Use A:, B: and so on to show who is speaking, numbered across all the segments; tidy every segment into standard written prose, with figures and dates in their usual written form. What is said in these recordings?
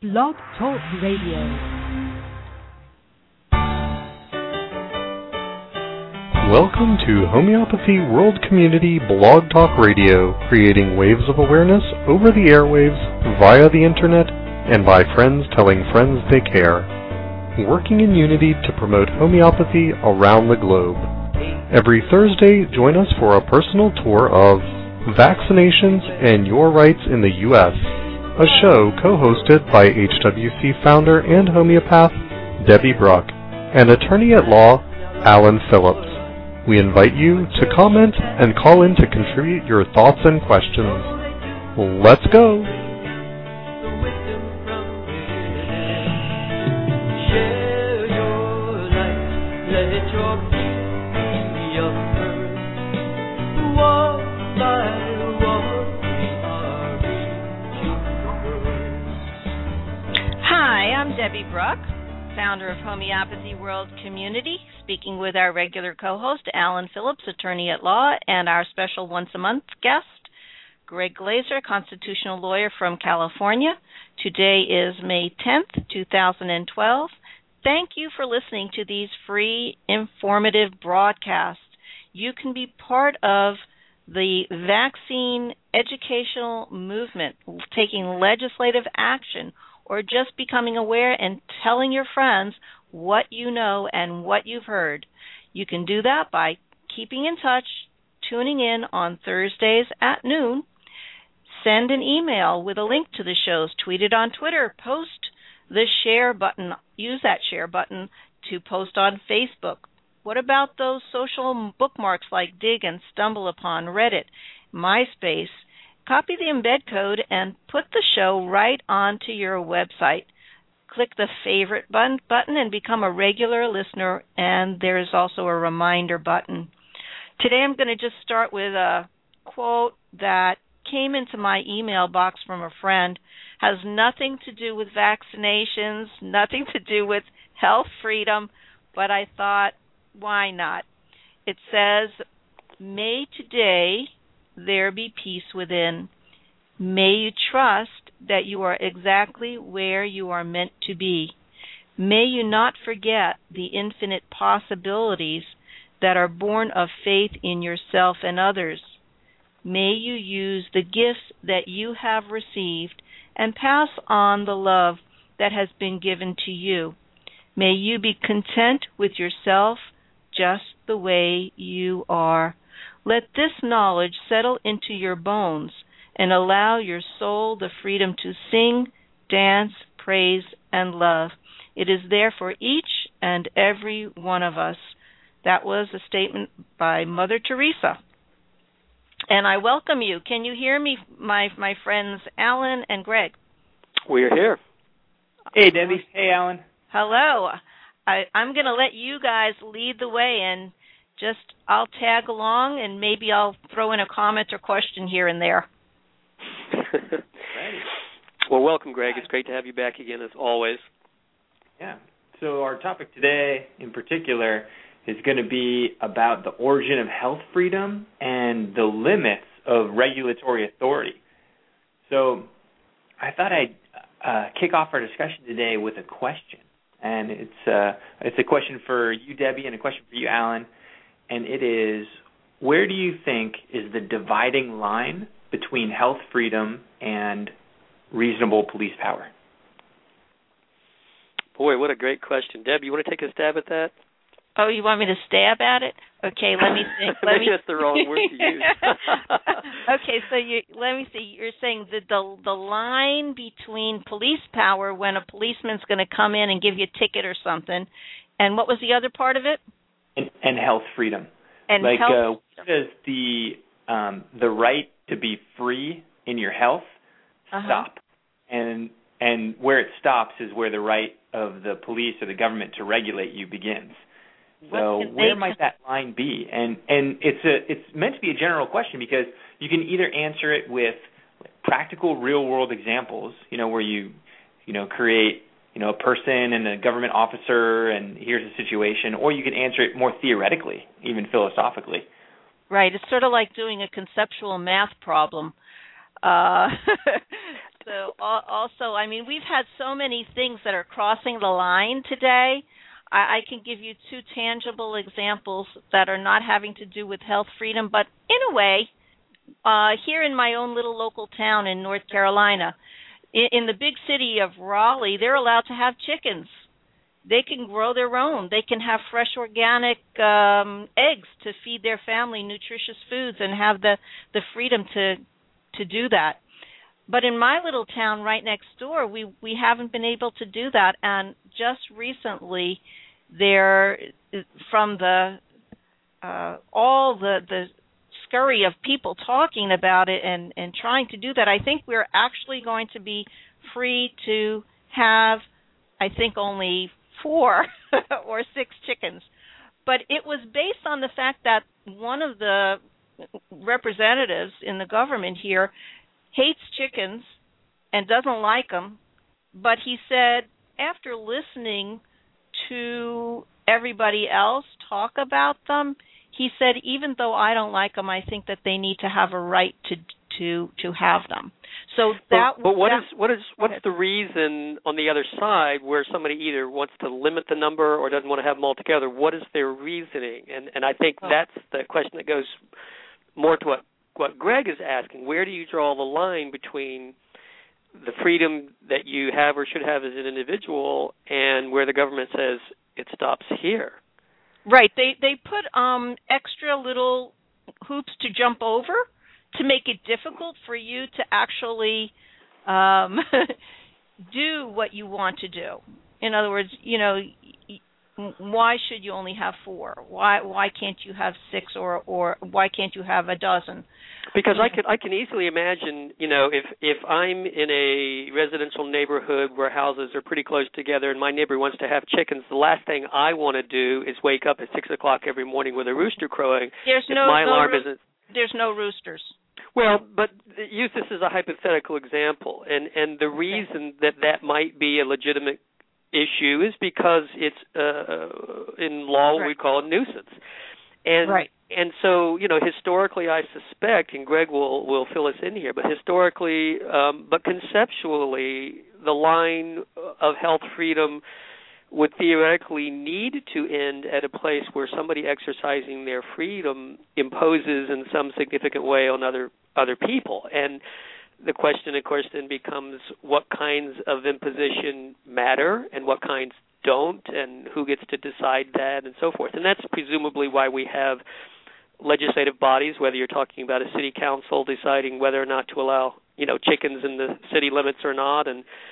A: Blog Talk Radio.
B: Welcome to Homeopathy World Community Blog Talk Radio, creating waves of awareness over the airwaves, via the internet, and by friends telling friends they care. Working in unity to promote homeopathy around the globe. Every Thursday, join us for a personal tour of Vaccinations and Your Rights in the U.S., a show co-hosted by HWC founder and homeopath Debbie Bruck and attorney-at-law Alan Phillips. We invite you to comment and call in to contribute your thoughts and questions. Let's go!
C: Hi, I'm Debbie Bruck, founder of Homeopathy World Community, speaking with our regular co-host, Alan Phillips, attorney-at-law, and our special once-a-month guest, Greg Glazer, constitutional lawyer from California. Today is May 10th, 2012. Thank you for listening to these free, informative broadcasts. You can be part of the vaccine educational movement, taking legislative action, or just becoming aware and telling your friends what you know and what you've heard. You can do that by keeping in touch, tuning in on Thursdays at noon. Send an email with a link to the shows, tweet it on Twitter, post the share button, use that share button to post on Facebook. What about those social bookmarks like Dig and Stumble Upon, Reddit, MySpace? Copy the embed code and put the show right onto your website. Click the favorite button and become a regular listener, and there is also a reminder button. Today I'm going to just start with a quote that came into my email box from a friend. Has nothing to do with vaccinations, nothing to do with health freedom, but I thought, why not? It says, "May today there be peace within. May you trust that you are exactly where you are meant to be. May you not forget the infinite possibilities that are born of faith in yourself and others. May you use the gifts that you have received and pass on the love that has been given to you. May you be content with yourself just the way you are. Let this knowledge settle into your bones and allow your soul the freedom to sing, dance, praise, and love. It is there for each and every one of us." That was a statement by Mother Teresa. And I welcome you. Can you hear me, my friends Alan and Greg?
D: We're here.
E: Hey, Debbie. Hey, Alan.
C: Hello. I'm going to let you guys lead the way, and I'll tag along, and maybe I'll throw in a comment or question here and there.
D: Well, welcome, Greg. It's great to have you back again, as always.
E: Yeah. So our topic today, in particular, is going to be about the origin of health freedom and the limits of regulatory authority. So I thought I'd kick off our discussion today with a question. And it's a question for you, Debbie, and a question for you, Alan. And it is, where do you think is the dividing line between health freedom and reasonable police power?
D: Boy, what a great question. Debbie, you want to take a stab at that?
C: Oh, you want me to stab at it? Okay, let me think.
D: Maybe that's the wrong word to use.
C: Okay, so let me see. You're saying that the line between police power when a policeman's going to come in and give you a ticket or something, and what was the other part of it?
E: And health freedom.
C: And
E: like,
C: health
E: where does the right to be free in your health stop? And where it stops is where the right of the police or the government to regulate you begins. So where might that line be? And it's meant to be a general question because you can either answer it with practical real world examples, where you create a person and a government officer and here's the situation, or you can answer it more theoretically, even philosophically.
C: Right. It's sort of like doing a conceptual math problem. So also, I mean, we've had so many things that are crossing the line today. I can give you two tangible examples that are not having to do with health freedom, but in a way, here in my own little local town in North Carolina, in the big city of Raleigh, they're allowed to have chickens. They can grow their own. They can have fresh organic eggs to feed their family nutritious foods and have the freedom to do that. But in my little town right next door, we haven't been able to do that. And just recently, there, from the all the scurry of people talking about it and trying to do that, I think we're actually going to be free to have, I think, only 4 or 6 chickens. But it was based on the fact that one of the representatives in the government here hates chickens and doesn't like them, but he said after listening to everybody else talk about them, he said, even though I don't like them, I think that they need to have a right to have them. So that.
D: But what's the reason on the other side where somebody either wants to limit the number or doesn't want to have them all together? What is their reasoning? And I think that's the question that goes more to what Greg is asking. Where do you draw the line between the freedom that you have or should have as an individual and where the government says it stops here?
C: Right. They put extra little hoops to jump over to make it difficult for you to actually do what you want to do. In other words, you know, why should you only have 4? Why can't you have 6 or why can't you have a dozen?
D: Because I can easily imagine, you know, if I'm in a residential neighborhood where houses are pretty close together and my neighbor wants to have chickens, the last thing I want to do is wake up at 6 o'clock every morning with a rooster crowing. There's
C: no roosters.
D: Well, but use this as a hypothetical example, and the reason that might be a legitimate issue is because it's in law what we call a nuisance. And and so, you know, historically I suspect, and Greg will fill us in here, but historically, but conceptually, the line of health freedom would theoretically need to end at a place where somebody exercising their freedom imposes in some significant way on other people. And the question, of course, then becomes what kinds of imposition matter and what kinds don't, and who gets to decide that, and so forth. And that's presumably why we have legislative bodies, whether you're talking about a city council deciding whether or not to allow, you know, chickens in the city limits or not.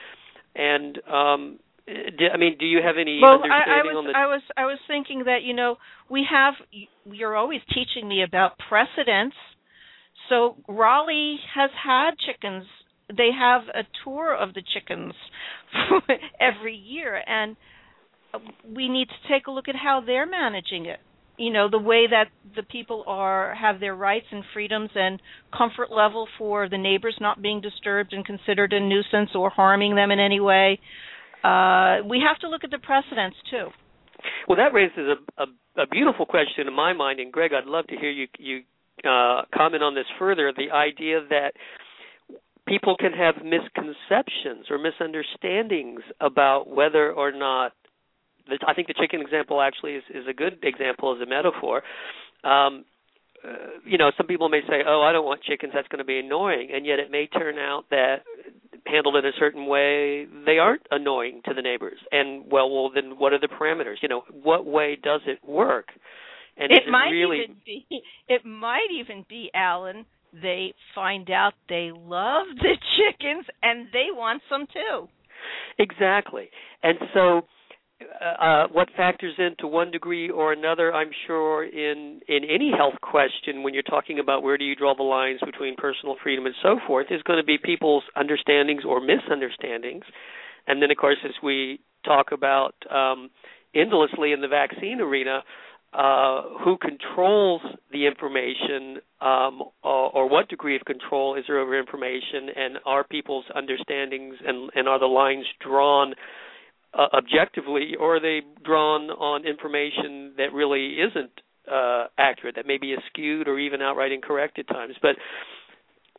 D: I mean, do you have any understanding on the...
C: I was thinking that, you know, you're always teaching me about precedents. So Raleigh has had chickens. They have a tour of the chickens every year, and we need to take a look at how they're managing it. You know, the way that the people have their rights and freedoms and comfort level for the neighbors not being disturbed and considered a nuisance or harming them in any way. We have to look at the precedents, too.
D: Well, that raises a beautiful question in my mind, and Greg, I'd love to hear you comment on this further, the idea that people can have misconceptions or misunderstandings about whether or not, I think the chicken example actually is a good example as a metaphor. You know, some people may say, oh, I don't want chickens, that's going to be annoying, and yet it may turn out that handled in a certain way, they aren't annoying to the neighbors. And, well, then what are the parameters? You know, what way does it work? And
C: it might even be, Alan, they find out they love the chickens and they want some too.
D: Exactly. And so what factors into one degree or another, I'm sure, in any health question when you're talking about where do you draw the lines between personal freedom and so forth is going to be people's understandings or misunderstandings. And then, of course, as we talk about endlessly in the vaccine arena, who controls the information or what degree of control is there over information, and are people's understandings and are the lines drawn objectively, or are they drawn on information that really isn't accurate, that may be skewed or even outright incorrect at times? But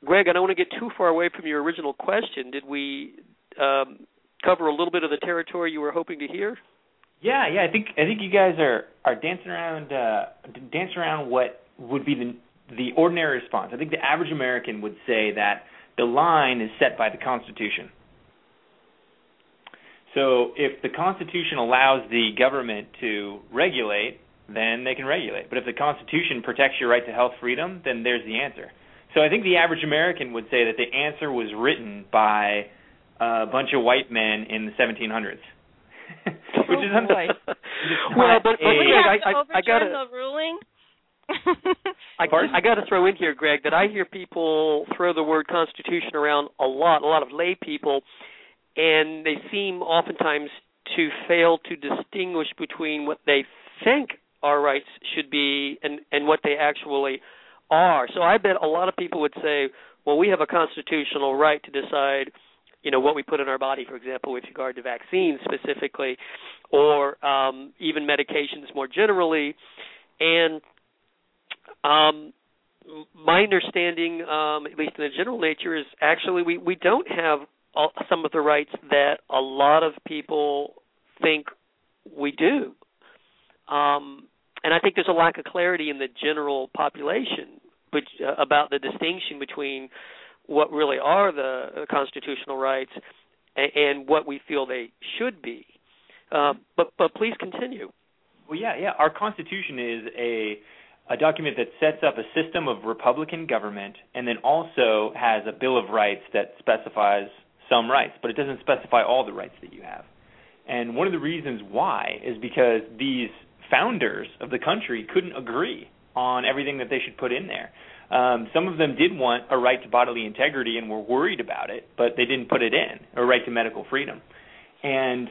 D: Greg, I don't want to get too far away from your original question. Did we cover a little bit of the territory you were hoping to hear?
E: Yeah. I think you guys are dancing around what would be the ordinary response. I think the average American would say that the line is set by the Constitution. So if the Constitution allows the government to regulate, then they can regulate. But if the Constitution protects your right to health freedom, then there's the answer. So I think the average American would say that the answer was written by a bunch of white men in the 1700s. Which is
D: well, but
C: I got the ruling.
D: I got to throw in here, Greg, that I hear people throw the word Constitution around a lot of lay people, and they seem oftentimes to fail to distinguish between what they think our rights should be and what they actually are. So I bet a lot of people would say, well, we have a constitutional right to decide, what we put in our body, for example, with regard to vaccines specifically, or even medications more generally. And my understanding, at least in the general nature, is actually we don't have some of the rights that a lot of people think we do. And I think there's a lack of clarity in the general population about the distinction between what really are the constitutional rights and what we feel they should be. But please continue.
E: Well, yeah. Our Constitution is a document that sets up a system of Republican government and then also has a Bill of Rights that specifies some rights, but it doesn't specify all the rights that you have. And one of the reasons why is because these founders of the country couldn't agree on everything that they should put in there. Some of them did want a right to bodily integrity and were worried about it, but they didn't put it in, or a right to medical freedom. And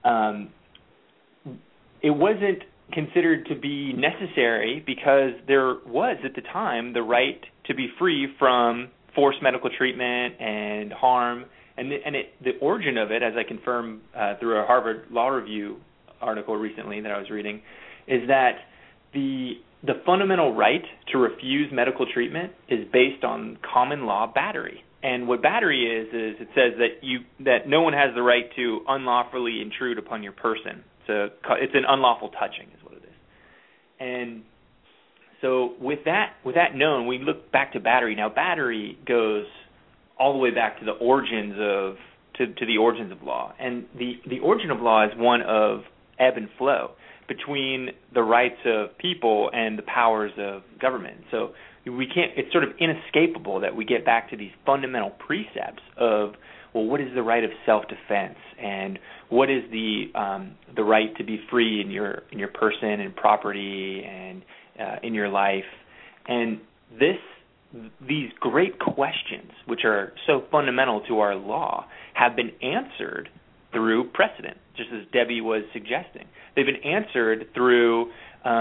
E: it wasn't considered to be necessary because there was, at the time, the right to be free from forced medical treatment and harm. And the origin of it, as I confirmed through a Harvard Law Review article recently that I was reading, is that the fundamental right to refuse medical treatment is based on common law battery. And what battery is it says that no one has the right to unlawfully intrude upon your person. It's an unlawful touching is what it is. And so with that known, we look back to battery. Now battery goes all the way back to the origins of the origins of law. And the origin of law is one of ebb and flow between the rights of people and the powers of government. So it's sort of inescapable that we get back to these fundamental precepts of, well, what is the right of self-defense, and what is the right to be free in your person and property and in your life. And these great questions, which are so fundamental to our law, have been answered through precedent, just as Debbie was suggesting. They've been answered through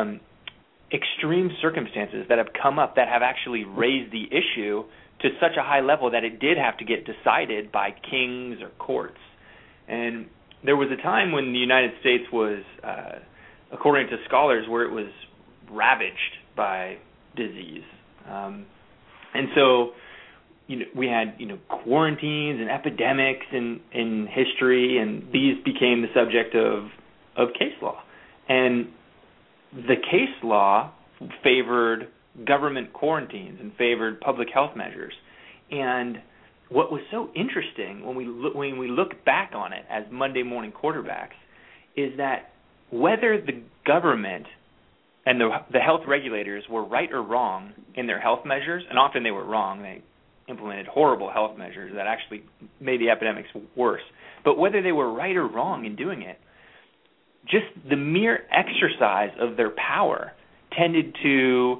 E: extreme circumstances that have come up that have actually raised the issue to such a high level that it did have to get decided by kings or courts. And there was a time when the United States was, according to scholars, where it was ravaged by disease. And so we had quarantines and epidemics in history, and these became the subject of case law. And the case law favored government quarantines and favored public health measures. And what was so interesting when we look back on it as Monday morning quarterbacks is that whether the government and the health regulators were right or wrong in their health measures, and often they were wrong, they implemented horrible health measures that actually made the epidemics worse, but whether they were right or wrong in doing it, just the mere exercise of their power tended to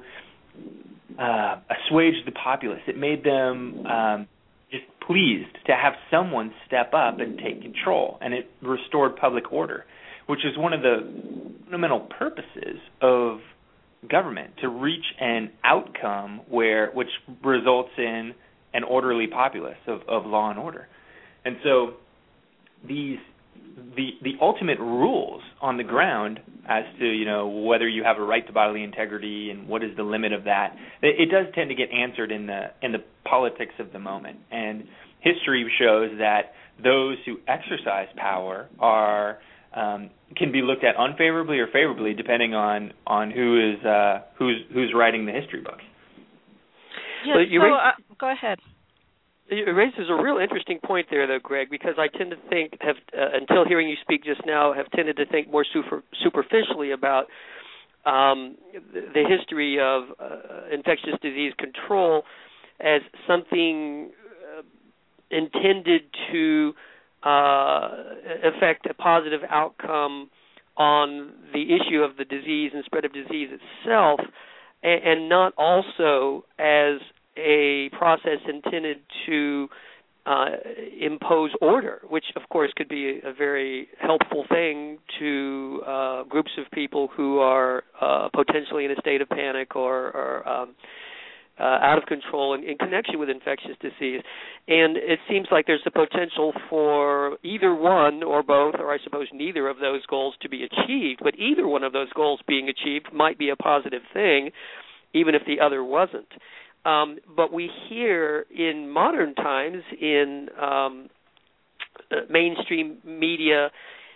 E: assuage the populace. It made them just pleased to have someone step up and take control, and it restored public order, which is one of the fundamental purposes of government, to reach an outcome which results in an orderly populace of law and order. And so the ultimate rules on the ground as to whether you have a right to bodily integrity and what is the limit of that, it does tend to get answered in the politics of the moment. And history shows that those who exercise power are can be looked at unfavorably or favorably depending on who's writing the history books.
C: Yeah, go ahead.
D: It raises a real interesting point there, though, Greg, because I tend to think, until hearing you speak just now, have tended to think more superficially about the history of infectious disease control as something intended to affect a positive outcome on the issue of the disease and spread of disease itself, and not also as a process intended to impose order, which of course could be a very helpful thing to groups of people who are potentially in a state of panic or out of control in connection with infectious disease. And it seems like there's the potential for either one or both, or I suppose neither of those goals to be achieved, but either one of those goals being achieved might be a positive thing, even if the other wasn't. But we hear in modern times in mainstream media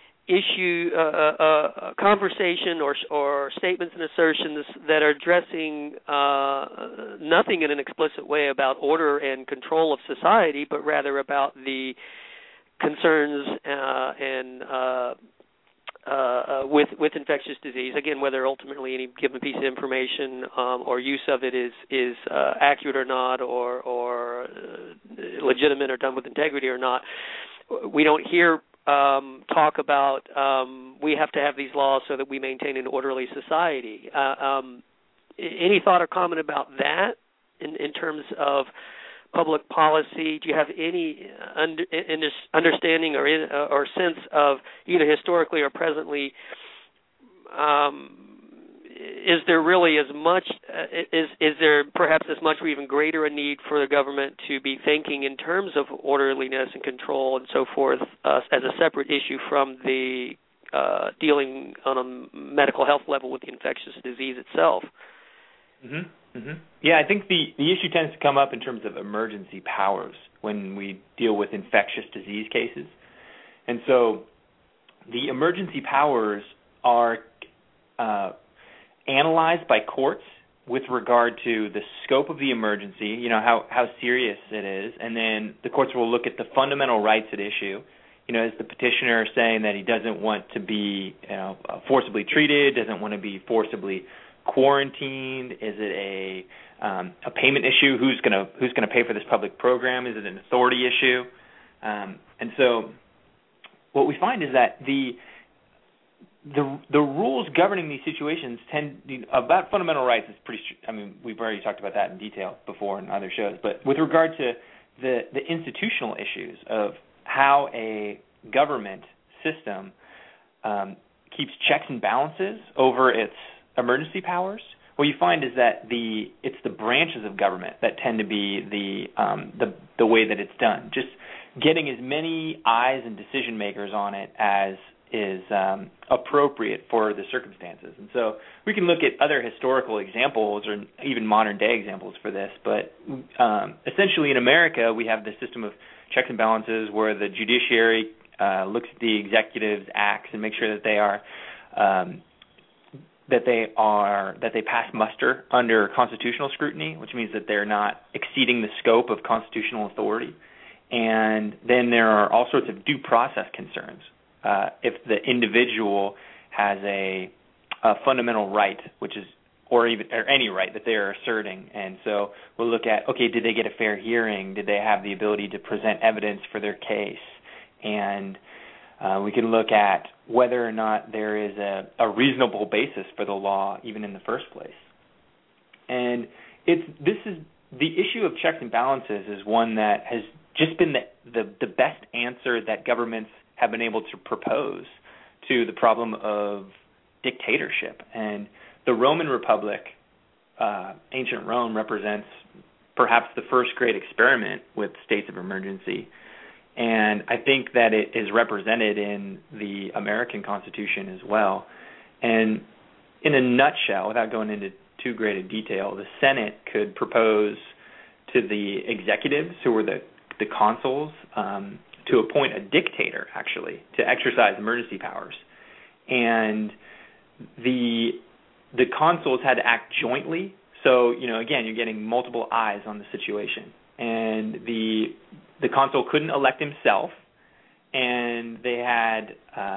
D: conversation or statements and assertions that are addressing nothing in an explicit way about order and control of society, but rather about the concerns with infectious disease. Again, whether ultimately any given piece of information or use of it is accurate or not, or legitimate or done with integrity or not, we don't hear talk about we have to have these laws so that we maintain an orderly society. Any thought or comment about that in terms of public policy? Do you have any understanding or sense of, either historically or presently, is there really as much, is there perhaps as much or even greater a need for the government to be thinking in terms of orderliness and control and so forth as a separate issue from the dealing on a medical health level with the infectious disease itself?
E: Mm-hmm. Mm-hmm. Yeah, I think the issue tends to come up in terms of emergency powers when we deal with infectious disease cases. And so the emergency powers are analyzed by courts with regard to the scope of the emergency, how serious it is, and then the courts will look at the fundamental rights at issue. Is the petitioner saying that he doesn't want to be forcibly treated, doesn't want to be forcibly quarantined? Is it a payment issue? Who's going to pay for this public program? Is it an authority issue? And so what we find is that the rules governing these situations about fundamental rights is pretty. We've already talked about that in detail before in other shows. But with regard to the institutional issues of how a government system keeps checks and balances over its emergency powers, what you find is that it's the branches of government that tend to be the way that it's done. Just getting as many eyes and decision makers on it as is appropriate for the circumstances. And so we can look at other historical examples or even modern day examples for this, but essentially in America we have this system of checks and balances where the judiciary looks at the executive's acts and make sure that they pass muster under constitutional scrutiny, which means that they're not exceeding the scope of constitutional authority. And then there are all sorts of due process concerns. If the individual has a fundamental right, or any right that they are asserting, and so we'll look at, okay, did they get a fair hearing? Did they have the ability to present evidence for their case? And we can look at whether or not there is a reasonable basis for the law, even in the first place. And the issue of checks and balances is one that has just been the best answer that governments have been able to propose to the problem of dictatorship. And the Roman Republic, ancient Rome, represents perhaps the first great experiment with states of emergency. And I think that it is represented in the American Constitution as well. And in a nutshell, without going into too great a detail, the Senate could propose to the executives, who were the consuls, to appoint a dictator, actually, to exercise emergency powers. And the consuls had to act jointly. So, again, you're getting multiple eyes on the situation. And the consul couldn't elect himself, and they had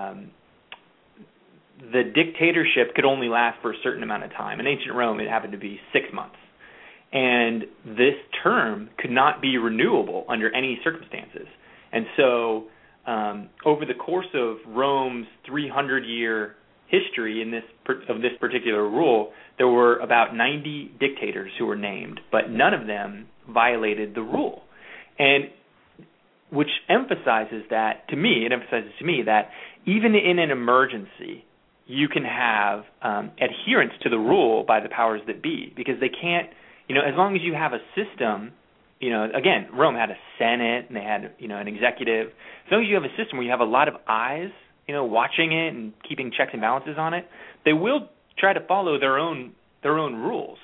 E: the dictatorship could only last for a certain amount of time. In ancient Rome, it happened to be 6 months. And this term could not be renewable under any circumstances. And so over the course of Rome's 300-year history of this particular rule, there were about 90 dictators who were named, but none of them violated the rule. And which emphasizes that, to me, that even in an emergency, you can have adherence to the rule by the powers that be, because they can't, as long as you have a system, again, Rome had a Senate and they had, an executive. As long as you have a system where you have a lot of eyes, watching it and keeping checks and balances on it, they will try to follow their own rules.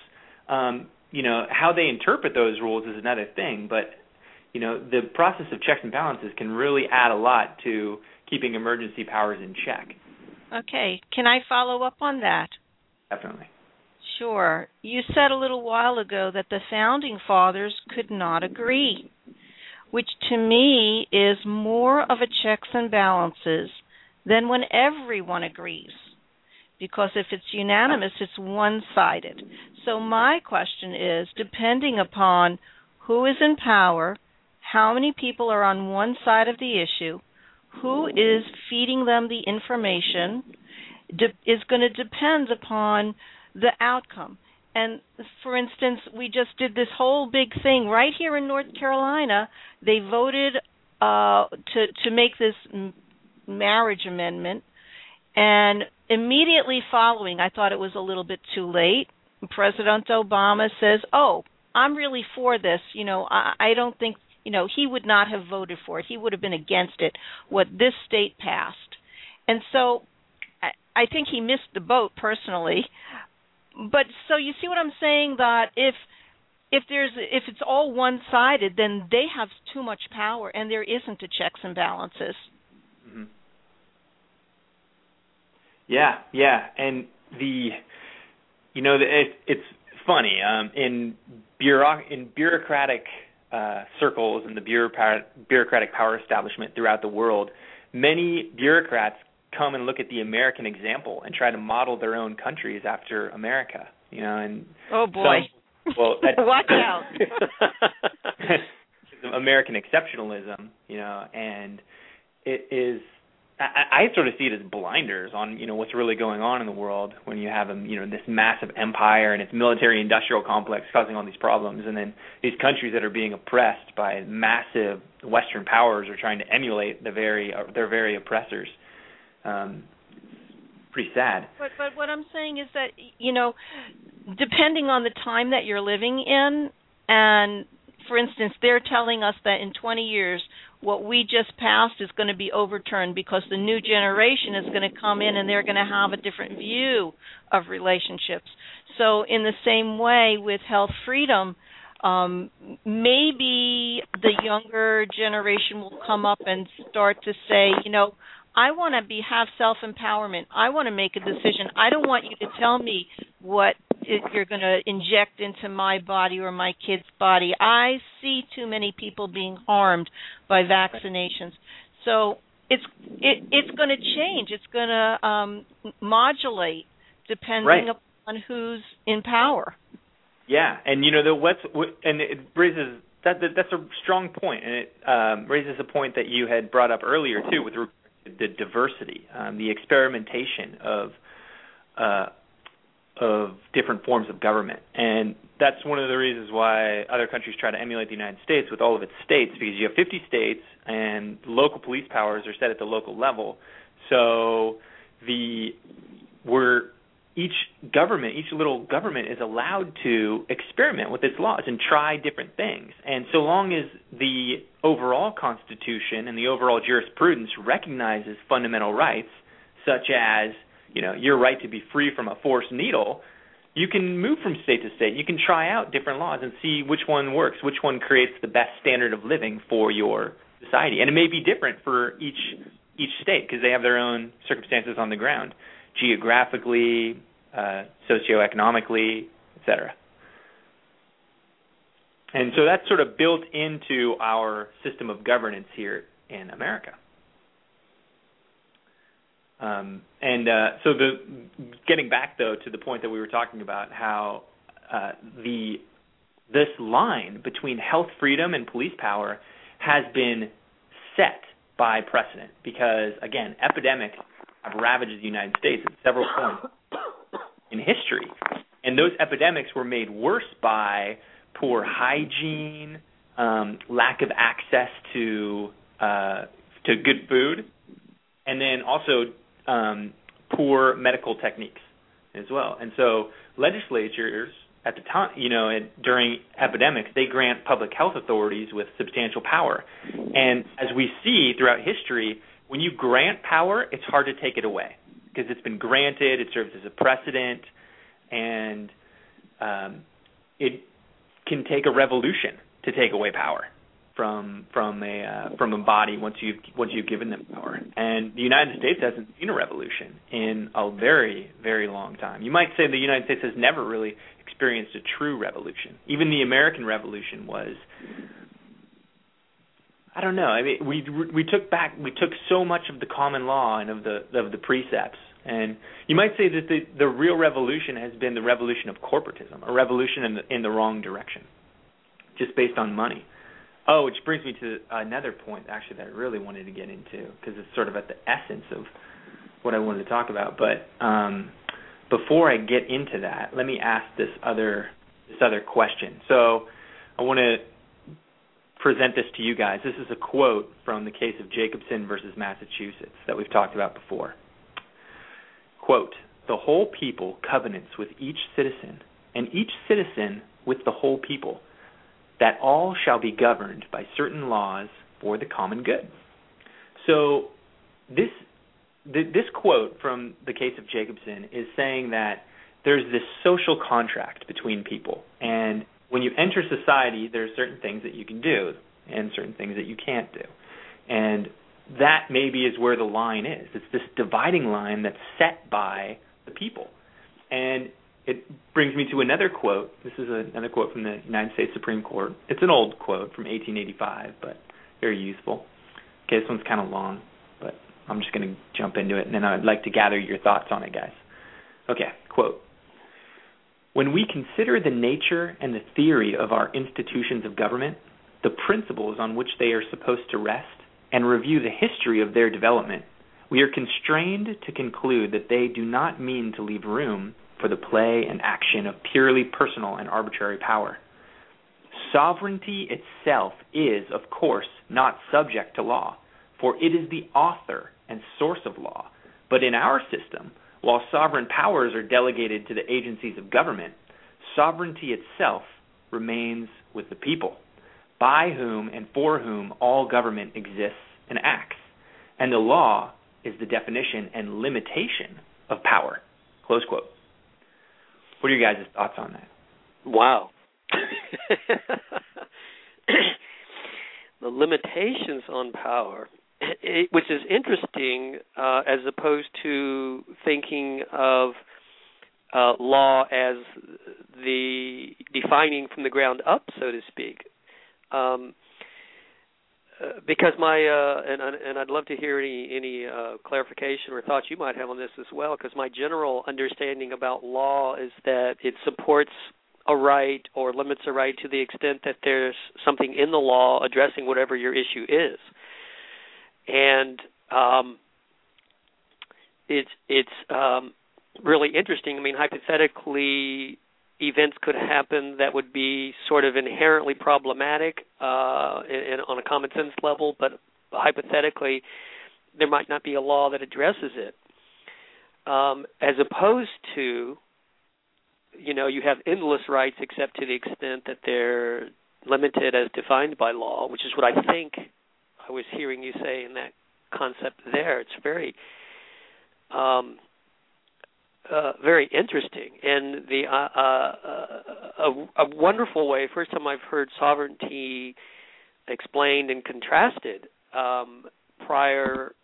E: How they interpret those rules is another thing, but the process of checks and balances can really add a lot to keeping emergency powers in check.
C: Okay. Can I follow up on that?
E: Definitely.
C: Sure. You said a little while ago that the Founding Fathers could not agree, which to me is more of a checks and balances than when everyone agrees. Because if it's unanimous, it's one-sided. So my question is, depending upon who is in power, how many people are on one side of the issue, who is feeding them the information, is going to depend upon the outcome. And, for instance, we just did this whole big thing right here in North Carolina. They voted to make this marriage amendment, and immediately following, I thought it was a little bit too late, President Obama says, I'm really for this. I don't think, he would not have voted for it. He would have been against it, what this state passed. And so I think he missed the boat personally. But so you see what I'm saying, that if it's all one-sided, then they have too much power, and there isn't a checks and balances.
E: Mm-hmm. Yeah, and it's funny in bureaucratic circles and the bureaucratic power establishment throughout the world, many bureaucrats come and look at the American example and try to model their own countries after America. And
C: oh boy, watch out!
E: American exceptionalism, and it is. I sort of see it as blinders on, what's really going on in the world when you have, this massive empire and its military-industrial complex causing all these problems, and then these countries that are being oppressed by massive Western powers are trying to emulate their very oppressors. Pretty sad.
C: But what I'm saying is that, depending on the time that you're living in, and, for instance, they're telling us that in 20 years, what we just passed is going to be overturned because the new generation is going to come in and they're going to have a different view of relationships. So in the same way with health freedom, maybe the younger generation will come up and start to say, I want to have self-empowerment. I want to make a decision. I don't want you to tell me what you're going to inject into my body or my kid's body. I see too many people being harmed by vaccinations. So it's going to change. It's going to modulate depending upon who's in power.
E: Yeah, and it raises that's a strong point, and it raises a point that you had brought up earlier too, with the diversity, the experimentation of different forms of government. And that's one of the reasons why other countries try to emulate the United States with all of its states, because you have 50 states and local police powers are set at the local level. So each little government is allowed to experiment with its laws and try different things. And so long as the overall Constitution and the overall jurisprudence recognizes fundamental rights, such as, your right to be free from a forced needle, you can move from state to state. You can try out different laws and see which one works, which one creates the best standard of living for your society. And it may be different for each state because they have their own circumstances on the ground, geographically, socioeconomically, etc. And so that's sort of built into our system of governance here in America. Getting back, though, to the point that we were talking about, how this line between health freedom and police power has been set by precedent because, again, epidemics have ravaged the United States at several points in history. And those epidemics were made worse by poor hygiene, lack of access to good food, and then also poor medical techniques as well. And so legislatures at the time, during epidemics, they grant public health authorities with substantial power. And as we see throughout history, when you grant power, it's hard to take it away because it's been granted, it serves as a precedent, and it can take a revolution to take away power from a body once you've given them power. And the United States hasn't seen a revolution in a very, very long time. You might say the United States has never really experienced a true revolution. Even the American Revolution was, I don't know. I mean, we took so much of the common law and of the precepts. And you might say that the real revolution has been the revolution of corporatism, a revolution in the wrong direction, just based on money. Oh, which brings me to another point, actually, that I really wanted to get into, because it's sort of at the essence of what I wanted to talk about. But before I get into that, let me ask this other question. So I want to present this to you guys. This is a quote from the case of Jacobson versus Massachusetts that we've talked about before. Quote, "The whole people covenants with each citizen, and each citizen with the whole people, that all shall be governed by certain laws for the common good." So this quote from the case of Jacobson is saying that there's this social contract between people, and when you enter society, there are certain things that you can do and certain things that you can't do. And that maybe is where the line is. It's this dividing line that's set by the people. And it brings me to another quote. This is another quote from the United States Supreme Court. It's an old quote from 1885, but very useful. Okay, this one's kind of long, but I'm just going to jump into it, and then I'd like to gather your thoughts on it, guys. Okay, quote. "When we consider the nature and the theory of our institutions of government, the principles on which they are supposed to rest, and review the history of their development, we are constrained to conclude that they do not mean to leave room for the play and action of purely personal and arbitrary power. Sovereignty itself is, of course, not subject to law, for it is the author and source of law. But in our system, while sovereign powers are delegated to the agencies of government, sovereignty itself remains with the people, by whom and for whom all government exists and acts. And the law is the definition and limitation of power." Close quote. What are your guys' thoughts on that?
D: Wow. The limitations on power, which is interesting as opposed to thinking of law as the defining from the ground up, so to speak. Because and I'd love to hear any clarification or thoughts you might have on this as well, because my general understanding about law is that it supports a right or limits a right to the extent that there's something in the law addressing whatever your issue is. And it's really interesting. I mean, hypothetically, events could happen that would be sort of inherently problematic on a common sense level, but hypothetically, there might not be a law that addresses it. As opposed to, you have endless rights except to the extent that they're limited as defined by law, which is what I think I was hearing you say in that concept there. It's very very interesting, and the a wonderful way. First time I've heard sovereignty explained and contrasted. Prior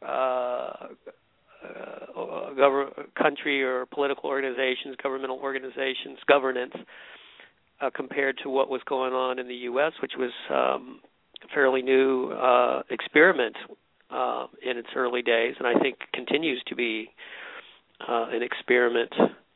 D: country or political organizations, governmental organizations, governance, compared to what was going on in the U.S., which was a fairly new experiment in its early days, and I think continues to be an experiment.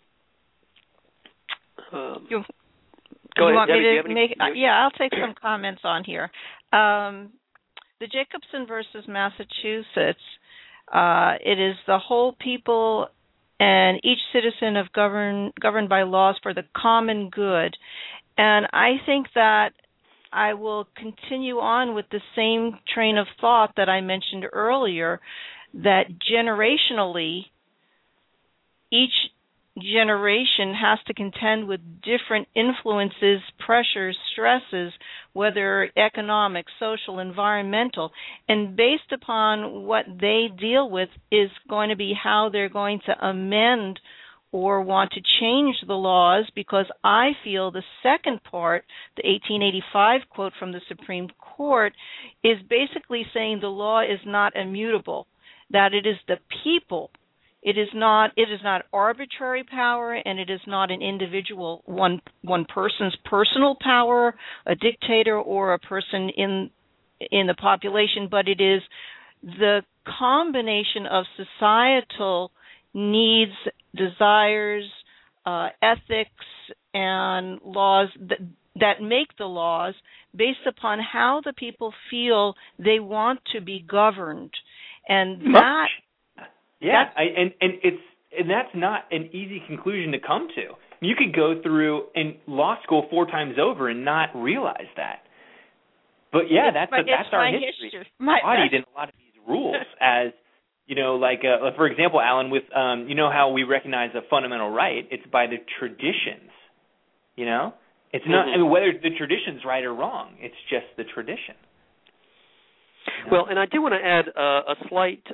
D: Go ahead, Debbie.
C: I'll take some comments on here. The Jacobson versus Massachusetts, it is the whole people and each citizen of governed by laws for the common good. And I think that I will continue on with the same train of thought that I mentioned earlier, that generationally, each generation has to contend with different influences, pressures, stresses, whether economic, social, environmental, and based upon what they deal with is going to be how they're going to amend or want to change the laws, because I feel the second part, the 1885 quote from the Supreme Court, is basically saying the law is not immutable, that it is the people. It is not arbitrary power, and it is not an individual, one person's personal power, a dictator or a person in the population, but it is the combination of societal needs, desires, ethics, and laws that make the laws based upon how the people feel they want to be governed, and that.
E: Yeah, and that's not an easy conclusion to come to. You could go through in law school 4 times over and not realize that. But yeah, that's our history. Embodied in a lot of these rules, as you know, like for example, Alan, with you know how we recognize a fundamental right? It's by the traditions. You know, it's not I mean, whether the tradition's right or wrong. It's just the tradition.
D: You know? Well, and I do want to add a slight.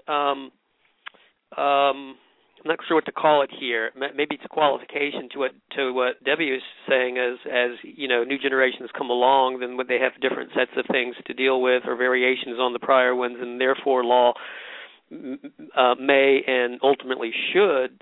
D: I'm not sure what to call it here. Maybe it's a qualification to what Debbie was saying. As you know, new generations come along, then they have different sets of things to deal with, or variations on the prior ones, and therefore law may and ultimately should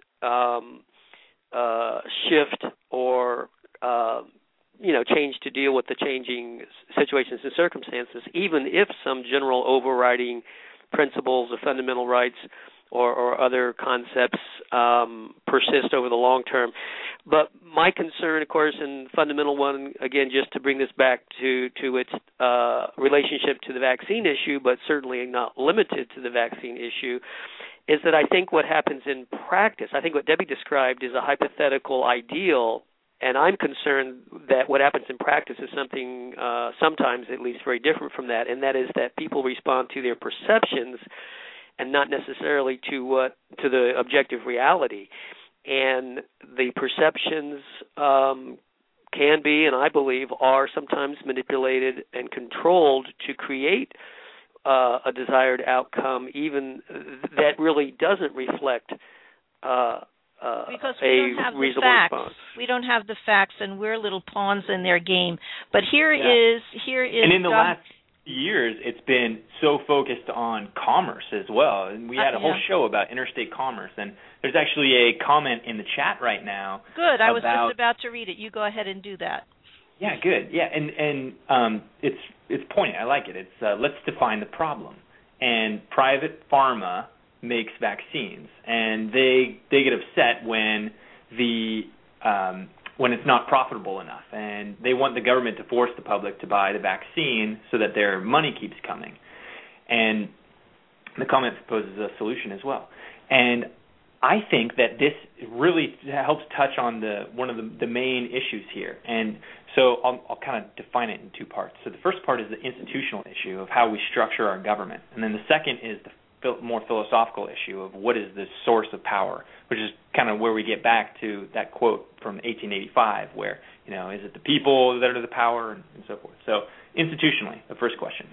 D: shift or change to deal with the changing situations and circumstances, even if some general overriding principles of fundamental rights or other concepts persist over the long term. But my concern, of course, and fundamental one, again, just to bring this back to its relationship to the vaccine issue, but certainly not limited to the vaccine issue, is that I think what happens in practice, I think what Debbie described is a hypothetical ideal, and I'm concerned that what happens in practice is something sometimes at least very different from that, and that is that people respond to their perceptions and not necessarily to the objective reality. And the perceptions can be, and I believe are sometimes manipulated and controlled to create a desired outcome, even that really doesn't reflect
C: because we don't have the facts.
D: Response.
C: We don't have the facts, and we're little pawns in their game. But here is. And
E: in the last years, it's been so focused on commerce as well, and we had a whole show about interstate commerce, and there's actually a comment in the chat right now.
C: Good, I was just about to read it. You go ahead and do that.
E: Yeah, good. Yeah, and it's poignant. I like it. It's let's define the problem. And private pharma makes vaccines, and they get upset when when it's not profitable enough, and they want the government to force the public to buy the vaccine so that their money keeps coming. And the comment proposes a solution as well. And I think that this really helps touch on one of the main issues here. And so I'll kind of define it in 2 parts. So the first part is the institutional issue of how we structure our government, and then the second is the more philosophical issue of what is the source of power, which is kind of where we get back to that quote from 1885 where, is it the people that are the power and so forth. So institutionally, the first question.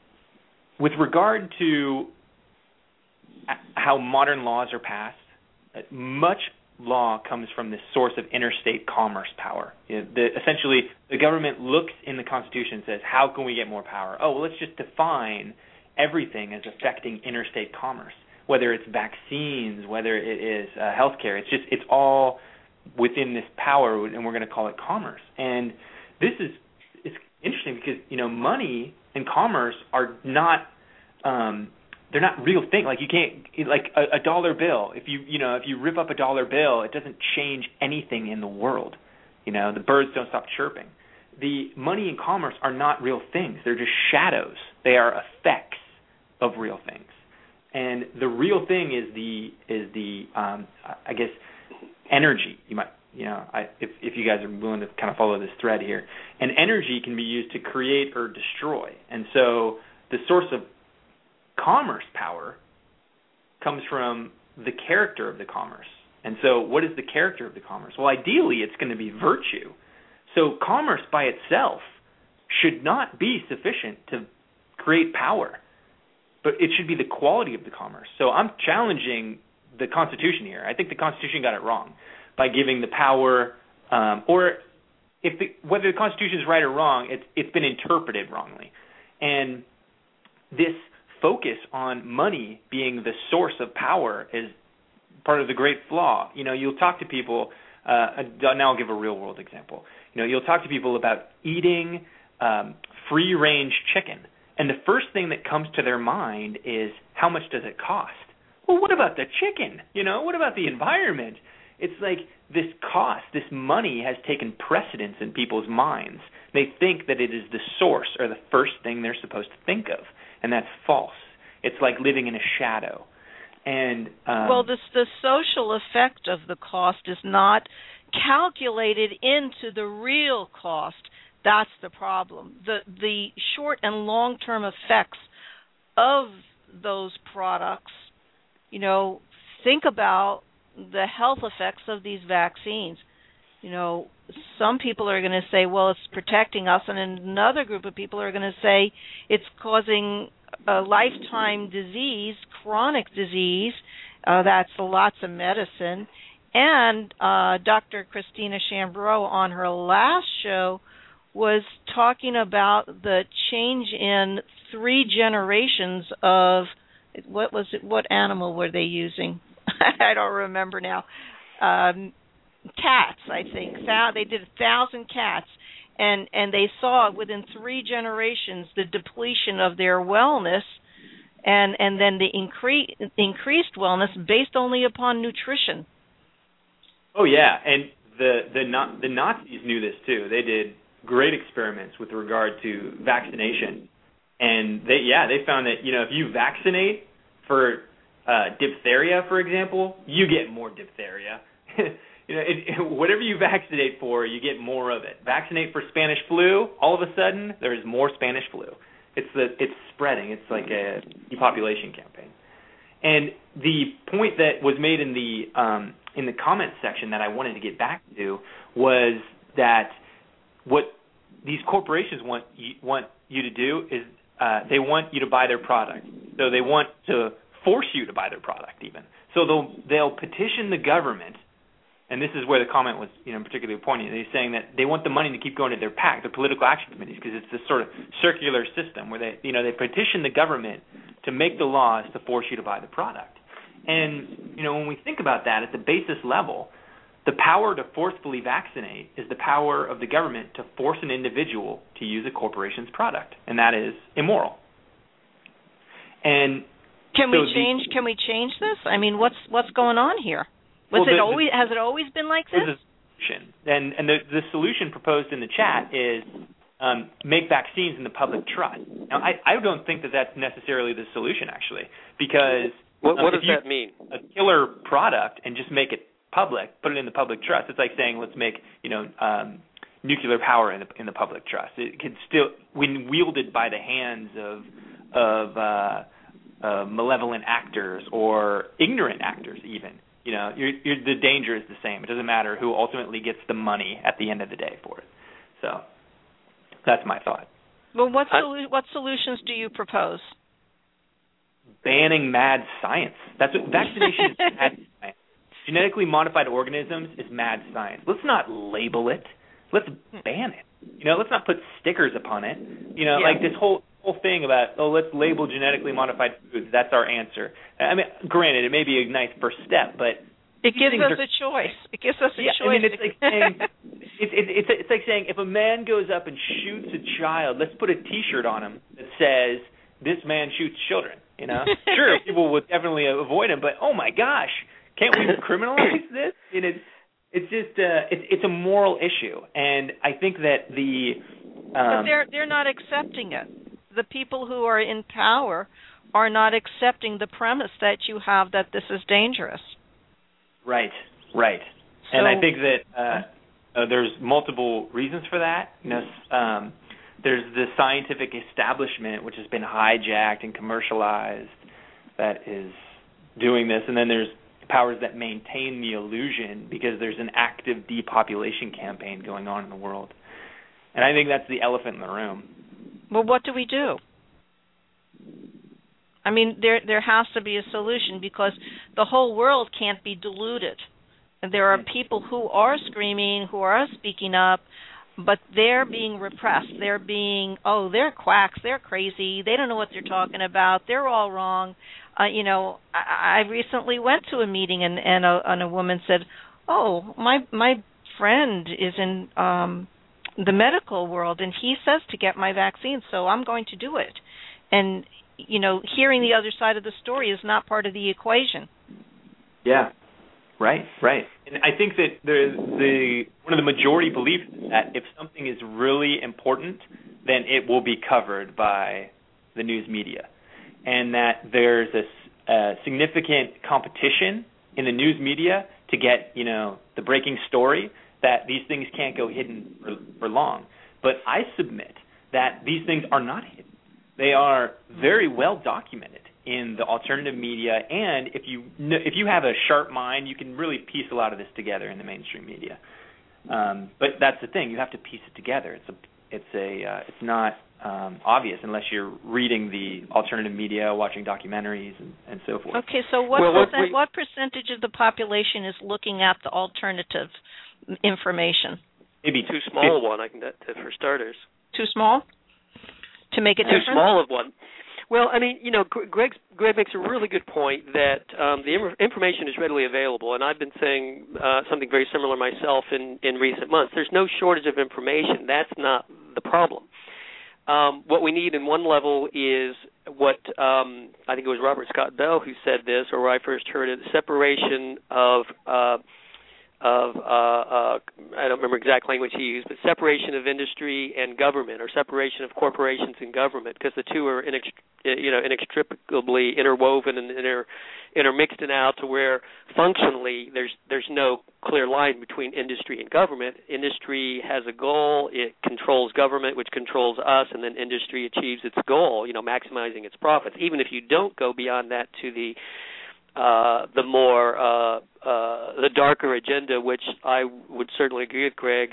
E: With regard to how modern laws are passed, much law comes from this source of interstate commerce power. Essentially, the government looks in the Constitution and says, how can we get more power? Oh, well, let's just define everything as affecting interstate commerce, whether it's vaccines, whether it is healthcare. It's all within this power, and we're going to call it commerce. And it's interesting because money and commerce are not they're not real things. Like you can't, like a dollar bill. If you rip up a dollar bill, it doesn't change anything in the world. The birds don't stop chirping. The money and commerce are not real things. They're just shadows. They are effects of real things. And the real thing is the I guess energy. You might if you guys are willing to kind of follow this thread here, and energy can be used to create or destroy. And so the source of commerce power comes from the character of the commerce. And so what is the character of the commerce? Well, ideally, it's going to be virtue. So commerce by itself should not be sufficient to create power, but it should be the quality of the commerce. So I'm challenging the Constitution here. I think the Constitution got it wrong by giving the power, or whether the Constitution is right or wrong, it's been interpreted wrongly. And this focus on money being the source of power is part of the great flaw. You'll talk to people, now I'll give a real world example. You'll talk to people about eating free-range chicken, and the first thing that comes to their mind is, how much does it cost? Well, what about the chicken? What about the environment? It's like this cost, this money has taken precedence in people's minds. They think that it is the source or the first thing they're supposed to think of, and that's false. It's like living in a shadow. And
C: the social effect of the cost is not calculated into the real cost. That's the problem. The short and long-term effects of those products, think about the health effects of these vaccines. Some people are going to say, well, it's protecting us, and another group of people are going to say it's causing a lifetime disease, chronic disease, that's lots of medicine. And Dr. Christina Chambreau on her last show was talking about the change in 3 generations of, what animal were they using? I don't remember now. Cats, I think. They did 1,000 cats, and they saw within 3 generations the depletion of their wellness, and then the increased wellness based only upon nutrition.
E: Oh yeah, and the Nazis knew this too. They did great experiments with regard to vaccination, and they found that if you vaccinate for diphtheria, for example, you get more diphtheria. Whatever you vaccinate for, you get more of it. Vaccinate for Spanish flu, all of a sudden there is more Spanish flu. It's spreading. It's like a depopulation campaign. And the point that was made in the comments section that I wanted to get back to was that what these corporations want you to do is they want you to buy their product. So they want to force you to buy their product even. So they'll petition the government, and this is where the comment was particularly poignant. They're saying that they want the money to keep going to their PAC, the political action committees, because it's this sort of circular system where they petition the government to make the laws to force you to buy the product. And when we think about that at the basis level, the power to forcefully vaccinate is the power of the government to force an individual to use a corporation's product, and that is immoral. And
C: Can we change this? I mean, what's going on here? Has it always been like this?
E: There's a solution, and the solution proposed in the chat is make vaccines in the public trust. Now, I don't think that that's necessarily the solution, actually, because
D: what does that mean?
E: A killer product and just make it public, put it in the public trust. It's like saying let's make nuclear power in the public trust. It can still, when wielded by the hands of malevolent actors or ignorant actors, even. The danger is the same. It doesn't matter who ultimately gets the money at the end of the day for it. So that's my thought.
C: Well, what solutions do you propose?
E: Banning mad science. That's what vaccination is. Mad science. genetically modified organisms is mad science. Let's not label it. Let's ban it. Let's not put stickers upon it. Like this whole thing about, let's label genetically modified foods. That's our answer. I mean, granted, it may be a nice first step, but
C: it gives us a choice. It gives us a choice.
E: I mean, it's like saying, it's like saying if a man goes up and shoots a child, let's put a T-shirt on him that says, "This man shoots children." Sure, people would definitely avoid him, but oh my gosh, can't we criminalize this? It's just it's a moral issue, and I think that
C: but they're not accepting it. The people who are in power are not accepting the premise that you have that this is dangerous.
E: Right. And I think that there's multiple reasons for that. There's the scientific establishment, which has been hijacked and commercialized, that is doing this, and then there's powers that maintain the illusion because there's an active depopulation campaign going on in the world. And I think that's the elephant in the room.
C: Well, what do we do? I mean, there has to be a solution because the whole world can't be deluded. And there are people who are screaming, who are speaking up, but they're being repressed. They're being, they're quacks, they're crazy, they don't know what they're talking about, they're all wrong. I recently went to a meeting and a woman said, my friend is in the medical world and he says to get my vaccine, so I'm going to do it. And, hearing the other side of the story is not part of the equation.
E: Yeah, right. And I think that one of the majority beliefs is that if something is really important, then it will be covered by the news media. And that there's a significant competition in the news media to get, the breaking story, that these things can't go hidden for long. But I submit that these things are not hidden. They are very well documented in the alternative media, and if you have a sharp mind, you can really piece a lot of this together in the mainstream media. But that's the thing; you have to piece it together. It's not obvious unless you're reading the alternative media, watching documentaries, and so forth.
C: Okay, so what percentage of the population is looking at the alternative information?
D: Maybe too small one, for starters.
C: Too small? To make a difference?
D: Too small of one. Well, I mean, Greg makes a really good point that the information is readily available, and I've been saying something very similar myself in recent months. There's no shortage of information. That's not the problem. What we need in one level is what I think it was Robert Scott Bell who said this, or where I first heard it, separation of I don't remember exact language he used, but separation of industry and government, or separation of corporations and government, because the two are inextricably interwoven and intermixed and out to where functionally there's no clear line between industry and government. Industry has a goal, it controls government, which controls us, and then industry achieves its goal, maximizing its profits. Even if you don't go beyond that to the darker agenda, which I would certainly agree with Greg,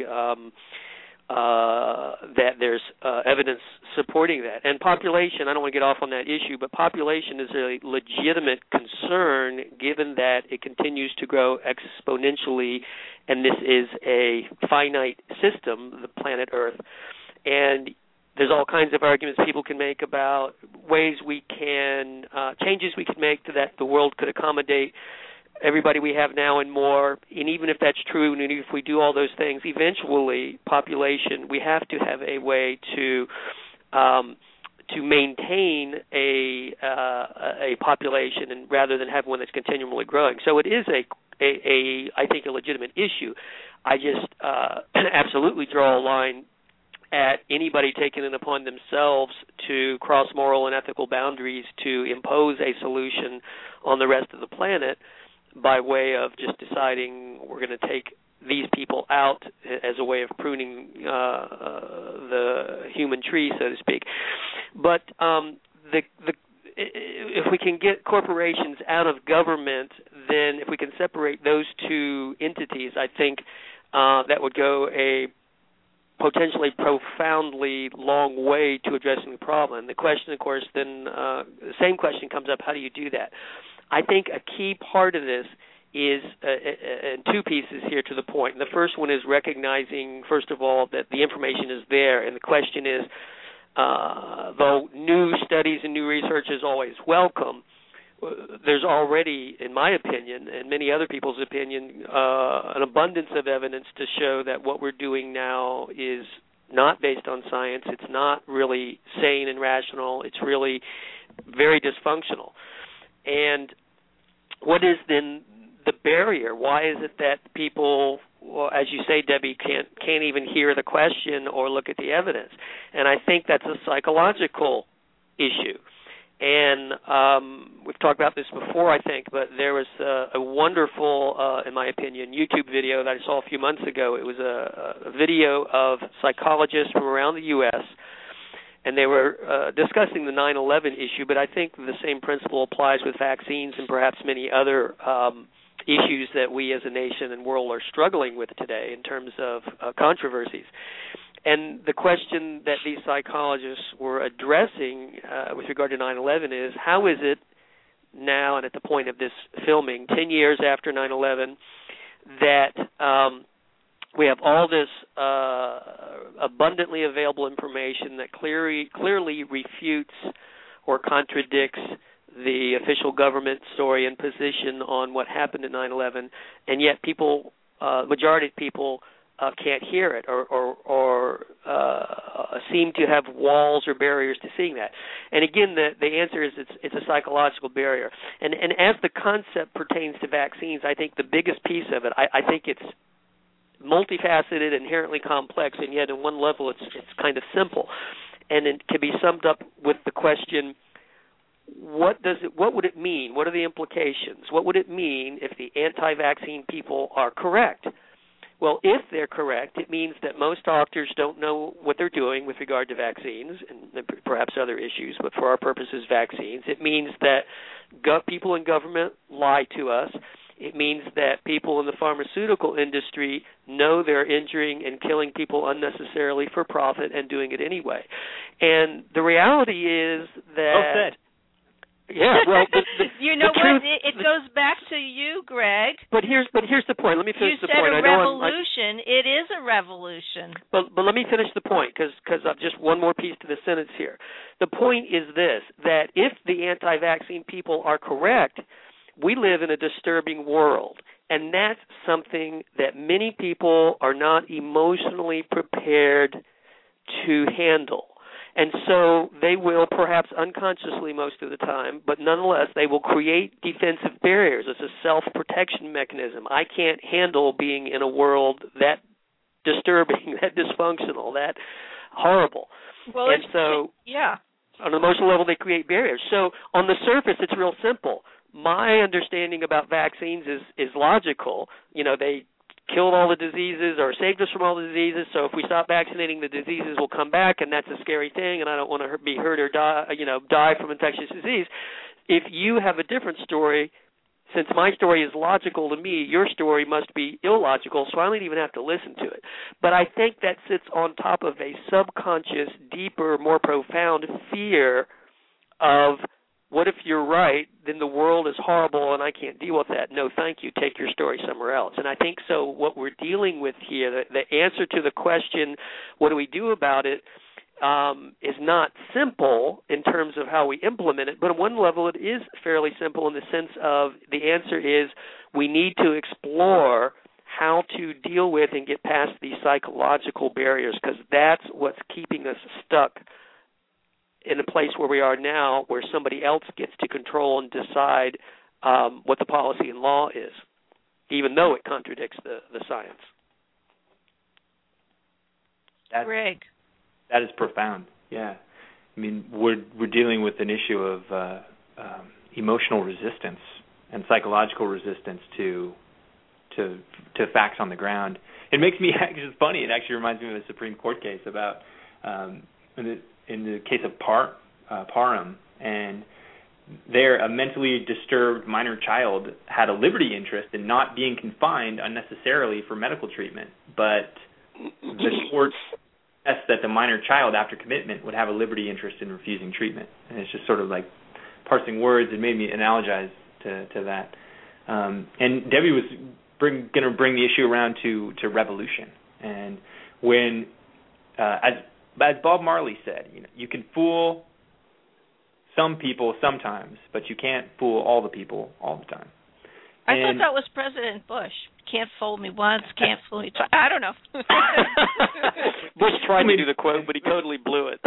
D: that there's evidence supporting that. And population, I don't want to get off on that issue, but population is a legitimate concern given that it continues to grow exponentially, and this is a finite system, the planet Earth. And there's all kinds of arguments people can make about ways we can, changes we could make to that the world could accommodate everybody we have now and more. And even if that's true, and if we do all those things, eventually population, we have to have a way to maintain a population, and rather than have one that's continually growing. So it is I think a legitimate issue. I just absolutely draw a line at anybody taking it upon themselves to cross moral and ethical boundaries to impose a solution on the rest of the planet by way of just deciding we're going to take these people out as a way of pruning the human tree, so to speak. But if we can get corporations out of government, then if we can separate those two entities, I think that would go a potentially profoundly long way to addressing the problem. The question, of course, then the same question comes up, how do you do that? I think a key part of this is and two pieces here to the point. And the first one is recognizing, first of all, that the information is there, and the question is, though new studies and new research is always welcome, there's already, in my opinion, and many other people's opinion, an abundance of evidence to show that what we're doing now is not based on science. It's not really sane and rational. It's really very dysfunctional. And what is then the barrier? Why is it that people, well, as you say, Debbie, can't even hear the question or look at the evidence? And I think that's a psychological issue. And we've talked about this before, I think, but there was a wonderful, in my opinion, YouTube video that I saw a few months ago. It was a video of psychologists from around the U.S., and they were discussing the 9/11 issue, but I think the same principle applies with vaccines and perhaps many other issues that we as a nation and world are struggling with today in terms of controversies. And the question that these psychologists were addressing with regard to 9/11 is, how is it now and at the point of this filming, 10 years after 9/11, that we have all this abundantly available information that clearly refutes or contradicts the official government story and position on what happened at 9/11, and yet people, majority of people, can't hear it or seem to have walls or barriers to seeing that. And again, the answer is it's a psychological barrier. And as the concept pertains to vaccines, I think the biggest piece of it, I think it's multifaceted, inherently complex, and yet in one level it's kind of simple. And it can be summed up with the question, what would it mean? What are the implications? What would it mean if the anti-vaccine people are correct? Well, if they're correct, it means that most doctors don't know what they're doing with regard to vaccines and perhaps other issues, but for our purposes, vaccines. It means that people in government lie to us. It means that people in the pharmaceutical industry know they're injuring and killing people unnecessarily for profit and doing it anyway. And the reality is that...
E: Well said.
D: Yeah, well,
C: you know what? It goes back to you, Greg.
D: But here's the point. Let me finish the point.
C: You said a revolution. It is a revolution.
D: But let me finish the point because I've just one more piece to the sentence here. The point is this: that if the anti-vaccine people are correct, we live in a disturbing world, and that's something that many people are not emotionally prepared to handle. And so they will, perhaps unconsciously most of the time, but nonetheless, they will create defensive barriers as a self-protection mechanism. I can't handle being in a world that disturbing, that dysfunctional, that horrible.
C: Well,
D: and so,
C: yeah.
D: On an emotional level, they create barriers. So on the surface, it's real simple. My understanding about vaccines is logical. You know, they killed all the diseases or saved us from all the diseases, so if we stop vaccinating, the diseases will come back, and that's a scary thing, and I don't want to be hurt or die from infectious disease. If you have a different story, since my story is logical to me, your story must be illogical, so I don't even have to listen to it. But I think that sits on top of a subconscious, deeper, more profound fear of, what if you're right, then the world is horrible and I can't deal with that. No, thank you. Take your story somewhere else. And I think so what we're dealing with here, the answer to the question, what do we do about it, is not simple in terms of how we implement it. But at one level it is fairly simple in the sense of the answer is we need to explore how to deal with and get past these psychological barriers, because that's what's keeping us stuck in a place where we are now, where somebody else gets to control and decide what the policy and law is, even though it contradicts the science.
C: Greg.
E: That is profound. Yeah, I mean, we're dealing with an issue of emotional resistance and psychological resistance to facts on the ground. It makes me actually, it's funny. It actually reminds me of a Supreme Court case about in the case of Parham, and there a mentally disturbed minor child had a liberty interest in not being confined unnecessarily for medical treatment, but the court asked that the minor child, after commitment, would have a liberty interest in refusing treatment. And it's just sort of like parsing words. It made me analogize to that. And Debbie was going to bring the issue around to revolution. And when, as Bob Marley said, you can fool some people sometimes, but you can't fool all the people all the time.
C: I thought that was President Bush. Can't fool me once, can't fool me twice. I don't know.
D: Bush tried to do the quote, but he totally blew it.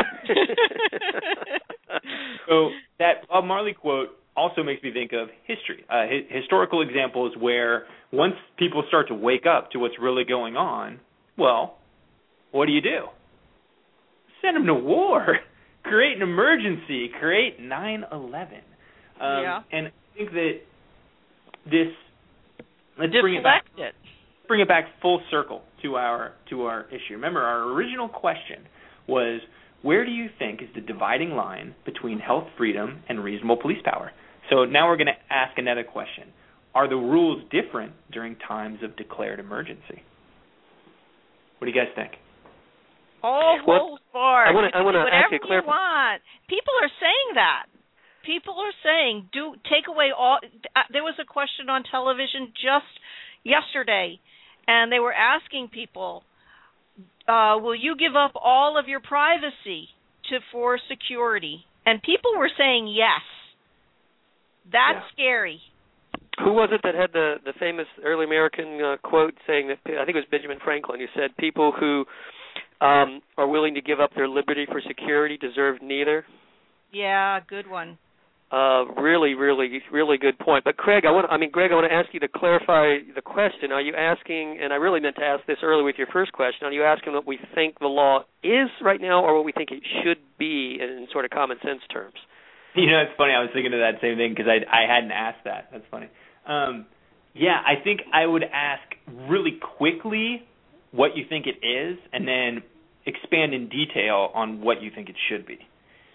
E: So that Bob Marley quote also makes me think of history, historical examples where once people start to wake up to what's really going on, well, what do? Send them to war. Create an emergency. Create 9/11. And I think that this, let's bring it back full circle to our issue. Remember, our original question was, where do you think is the dividing line between health freedom and reasonable police power? So now we're going to ask another question. Are the rules different during times of declared emergency? What do you guys think?
C: Go far.
D: I want to ask you a
C: whatever you want. People are saying that. People are saying, take away all. There was a question on television just yesterday, and they were asking people, will you give up all of your privacy for security? And people were saying yes. That's scary.
D: Who was it that had the famous early American quote saying that, I think it was Benjamin Franklin, who said, people who are willing to give up their liberty for security deserve neither?
C: Yeah, good one.
D: Really, really, really good point. But Greg, I want to ask you to clarify the question. Are you asking, and I really meant to ask this earlier with your first question, are you asking what we think the law is right now or what we think it should be in sort of common sense terms?
E: It's funny. I was thinking of that same thing because I hadn't asked that. That's funny. I think I would ask really quickly what you think it is and then expand in detail on what you think it should be.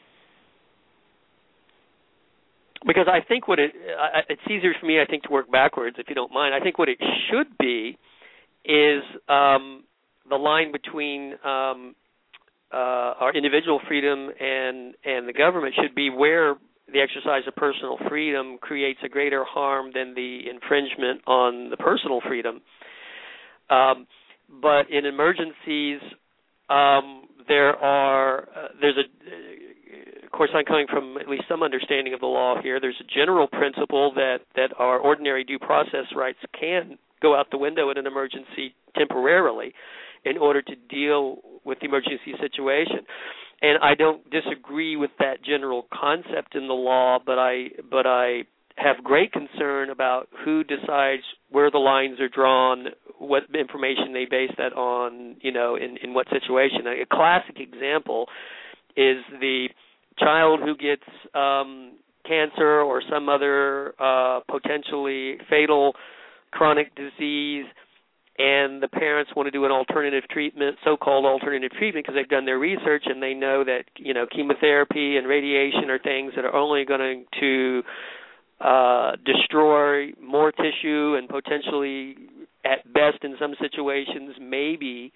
D: Because I think it's easier for me, I think, to work backwards, if you don't mind. I think what it should be is the line between our individual freedom and the government should be where the exercise of personal freedom creates a greater harm than the infringement on the personal freedom. But in emergencies, of course, I'm coming from at least some understanding of the law here. There's a general principle that our ordinary due process rights can go out the window in an emergency temporarily in order to deal with the emergency situation. And I don't disagree with that general concept in the law, but I have great concern about who decides where the lines are drawn, what information they base that on, in what situation. A classic example is the child who gets cancer or some other potentially fatal chronic disease, and the parents want to do an alternative treatment, so-called alternative treatment, because they've done their research and they know that chemotherapy and radiation are things that are only going to destroy more tissue and potentially, at best in some situations, maybe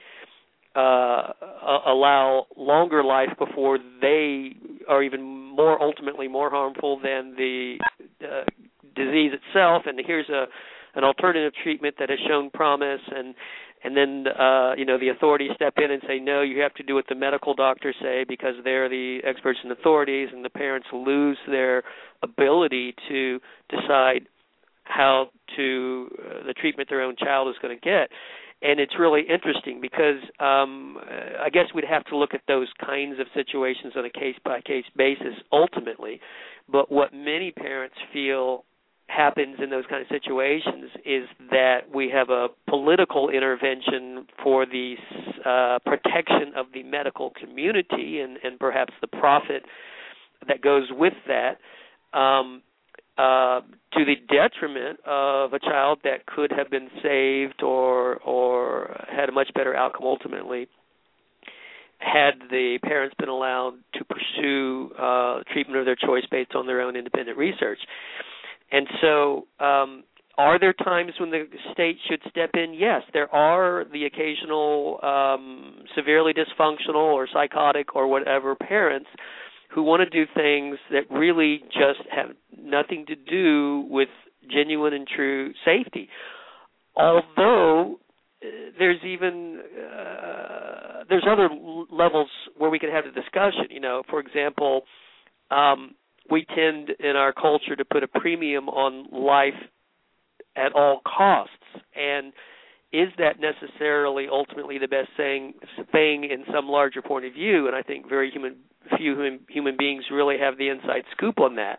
D: allow longer life before they are even ultimately more harmful than the disease itself. And here's an alternative treatment that has shown promise, and then the authorities step in and say, no, you have to do what the medical doctors say because they're the experts and authorities, and the parents lose their ability to decide how the treatment their own child is going to get. And it's really interesting because I guess we'd have to look at those kinds of situations on a case-by-case basis ultimately. But what many parents feel happens in those kind of situations is that we have a political intervention for the protection of the medical community and perhaps the profit that goes with that, to the detriment of a child that could have been saved or had a much better outcome ultimately had the parents been allowed to pursue treatment of their choice based on their own independent research. And so are there times when the state should step in? Yes, there are the occasional severely dysfunctional or psychotic or whatever parents who want to do things that really just have nothing to do with genuine and true safety. Although there's other levels where we can have the discussion. For example, we tend in our culture to put a premium on life at all costs, and is that necessarily ultimately the best thing in some larger point of view? And I think very few human beings really have the inside scoop on that.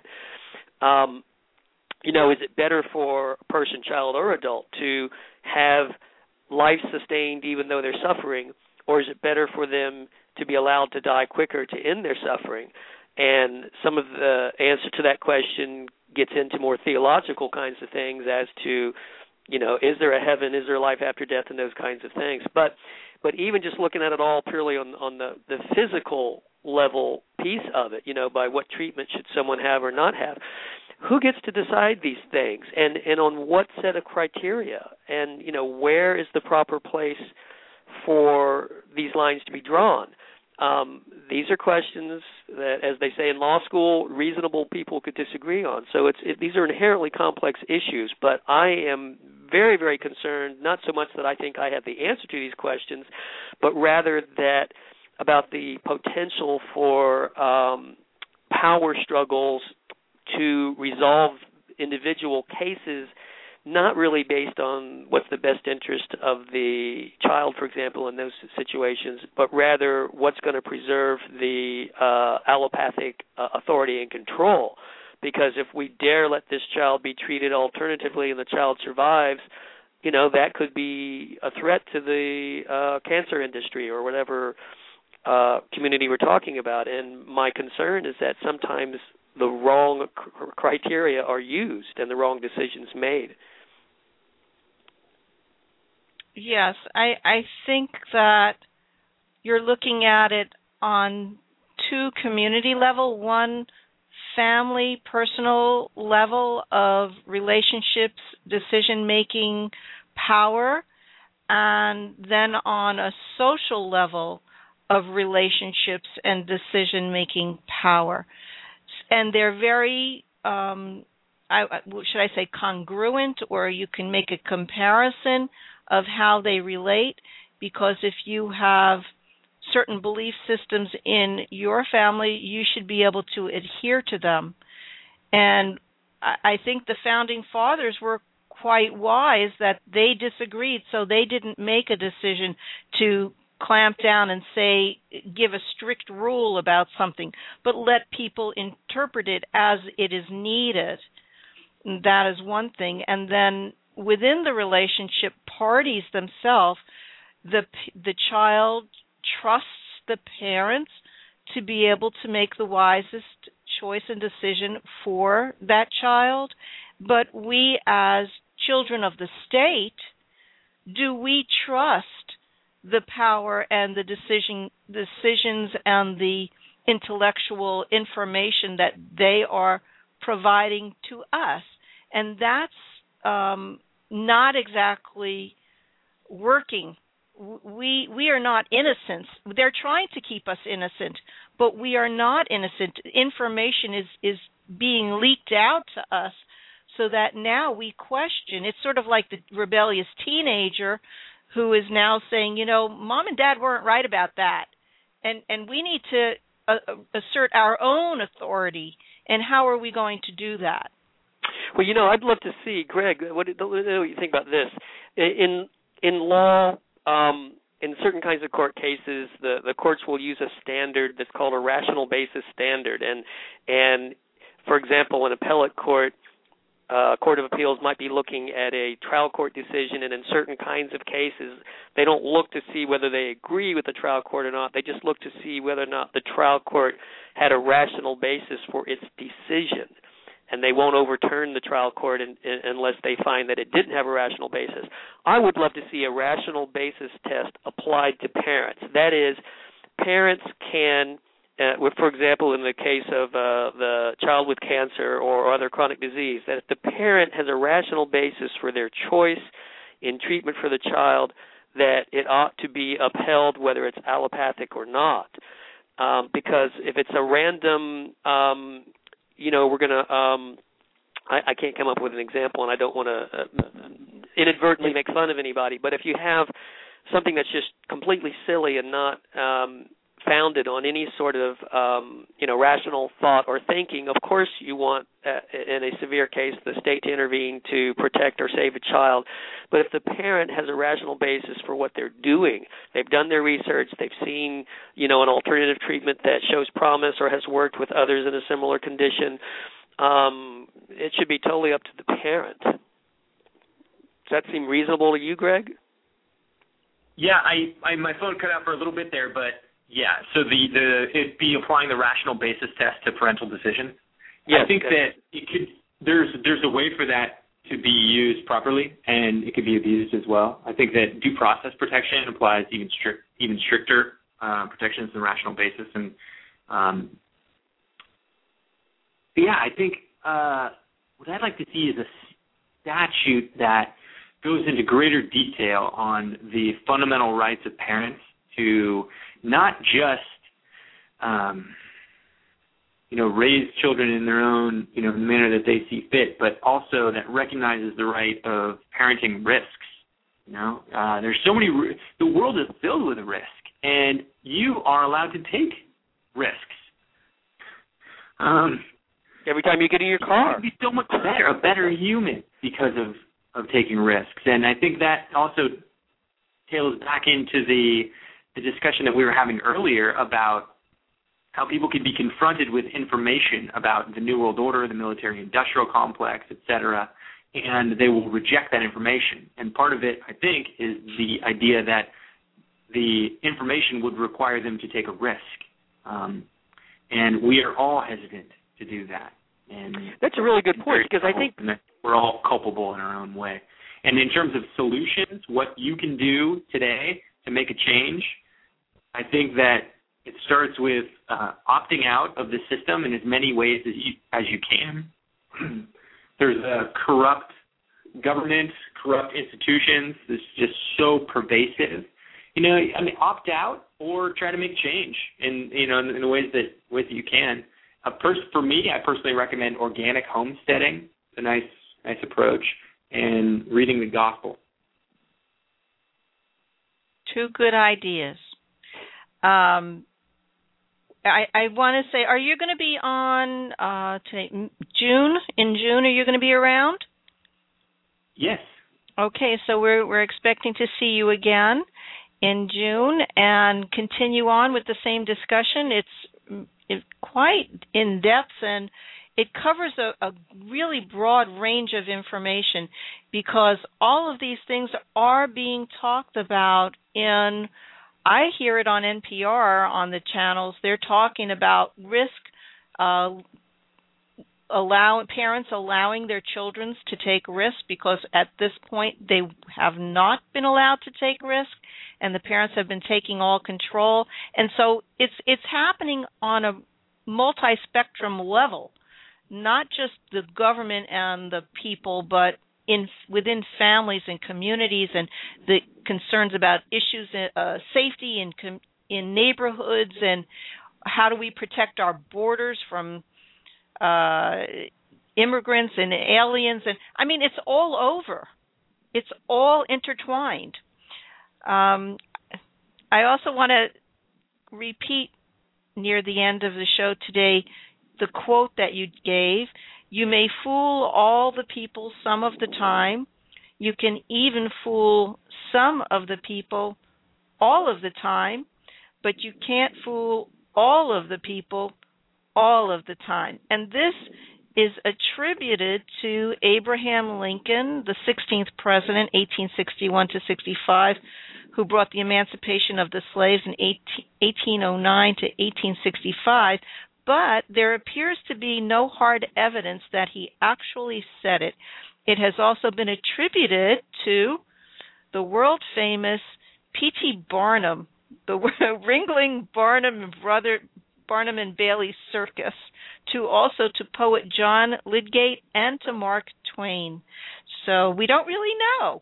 D: Is it better for a person, child or adult, to have life sustained even though they're suffering, or is it better for them to be allowed to die quicker to end their suffering? And some of the answer to that question gets into more theological kinds of things as to, is there a heaven, is there life after death, and those kinds of things. But even just looking at it all purely on the physical level piece of it, by what treatment should someone have or not have, who gets to decide these things, and on what set of criteria, and where is the proper place for these lines to be drawn? These are questions that, as they say in law school, reasonable people could disagree on. So these are inherently complex issues, but I am very, very concerned, not so much that I think I have the answer to these questions, but rather about the potential for power struggles to resolve individual cases, not really based on what's the best interest of the child, for example, in those situations, but rather what's going to preserve the allopathic authority and control. Because if we dare let this child be treated alternatively and the child survives, that could be a threat to the cancer industry or whatever community we're talking about. And my concern is that sometimes the wrong criteria are used and the wrong decisions made.
C: Yes, I think that you're looking at it on two community level, one family, personal level of relationships, decision-making power, and then on a social level of relationships and decision-making power. And they're very, should I say congruent, or you can make a comparison of how they relate, because if you have certain belief systems in your family, you should be able to adhere to them. And I think the Founding Fathers were quite wise that they disagreed, so they didn't make a decision to clamp down and say, give a strict rule about something, but let people interpret it as it is needed. That is one thing. And then within the relationship, parties themselves, the child trusts the parents to be able to make the wisest choice and decision for that child. But we as children of the state, do we trust the power and the decisions and the intellectual information that they are providing to us? And that's not exactly working. We are not innocent. They're trying to keep us innocent, but we are not innocent. Information is being leaked out to us so that now we question. It's sort of like the rebellious teenager who is now saying, Mom and Dad weren't right about that. And we need to assert our own authority. And how are we going to do that?
D: Well, I'd love to see, Greg, what do you think about this? In law, in certain kinds of court cases, the courts will use a standard that's called a rational basis standard. And for example, an appellate court, Court of Appeals might be looking at a trial court decision, and in certain kinds of cases, they don't look to see whether they agree with the trial court or not. They just look to see whether or not the trial court had a rational basis for its decision. And they won't overturn the trial court unless they find that it didn't have a rational basis. I would love to see a rational basis test applied to parents. That is, parents can, for example, in the case of the child with cancer or other chronic disease, that if the parent has a rational basis for their choice in treatment for the child, that it ought to be upheld whether it's allopathic or not. Because if it's a random we're going to I can't come up with an example, and I don't want to inadvertently make fun of anybody, but if you have something that's just completely silly and not founded on any sort of rational thought or thinking, of course you want, in a severe case, the state to intervene to protect or save a child. But if the parent has a rational basis for what they're doing, they've done their research, they've seen an alternative treatment that shows promise or has worked with others in a similar condition, it should be totally up to the parent. Does that seem reasonable to you, Greg?
E: Yeah, I my phone cut out for a little bit there, but yeah. So it'd be applying the rational basis test to parental decisions. Yes, I think that it could. There's a way for that to be used properly, and it could be abused as well. I think that due process protection applies even stricter protections than rational basis, and yeah, I think what I'd like to see is a statute that goes into greater detail on the fundamental rights of parents to not just, raise children in their own, manner that they see fit, but also that recognizes the right of parenting risks. There's so many. The world is filled with risk, and you are allowed to take risks.
D: Every time you get in your car,
E: you'd be so much better, a better human because of taking risks. And I think that also tails back into the discussion that we were having earlier about how people can be confronted with information about the New World Order, the military-industrial complex, et cetera, and they will reject that information. And part of it, I think, is the idea that the information would require them to take a risk. And we are all hesitant to do that. And
D: that's a really good point, because I think
E: we're all culpable in our own way. And in terms of solutions, what you can do today to make a change, I think that it starts with opting out of the system in as many ways as you can. There's a corrupt government, corrupt institutions that's just so pervasive. Opt out or try to make change in the ways that you can. For me, I personally recommend organic homesteading. It's a nice approach, and reading the gospel.
C: Two good ideas. I want to say, are you going to be on today, June? In June, are you going to be around?
E: Yes.
C: Okay, so we're expecting to see you again in June and continue on with the same discussion. It's quite in depth, and it covers a really broad range of information, because all of these things are being talked about in. I hear it on NPR on the channels. They're talking about risk, parents allowing their children to take risks, because at this point they have not been allowed to take risks, and the parents have been taking all control. And so it's happening on a multi-spectrum level, not just the government and the people, but within families and communities, and the concerns about issues safety in neighborhoods, and how do we protect our borders from immigrants and aliens. And it's all over. It's all intertwined. I also want to repeat near the end of the show today the quote that you gave. You may fool all the people some of the time. You can even fool some of the people all of the time, but you can't fool all of the people all of the time. And this is attributed to Abraham Lincoln, the 16th president, 1861 to 65, who brought the emancipation of the slaves in 1809 to 1865. But there appears to be no hard evidence that he actually said it. It has also been attributed to the world-famous P.T. Barnum, the Ringling Barnum and Bailey Circus, to poet John Lydgate and to Mark Twain. So we don't really know.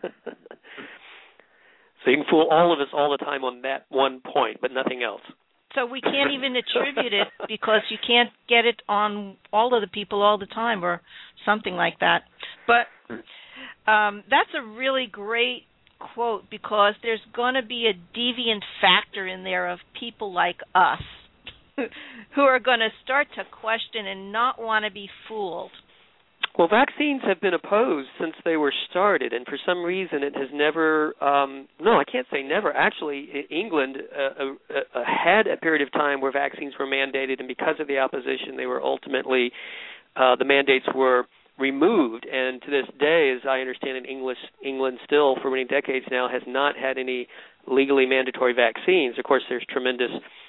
D: So you can fool all of us all the time on that one point, but nothing else.
C: So we can't even attribute it because you can't get it on all of the people all the time or something like that. But that's a really great quote because there's going to be a deviant factor in there of people like us who are going to start to question and not want to be fooled.
D: Well, vaccines have been opposed since they were started, and for some reason it has never, no, I can't say never. Actually, England had a period of time where vaccines were mandated, and because of the opposition, they were ultimately, the mandates were removed. And to this day, as I understand it, England still, for many decades now, has not had any legally mandatory vaccines. Of course, there's tremendous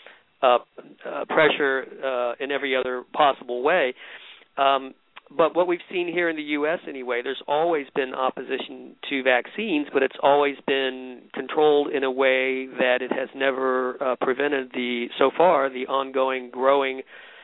D: pressure in every other possible way. But what we've seen here in the U.S. anyway, there's always been opposition to vaccines, but it's always been controlled in a way that it has never prevented so far, the ongoing growing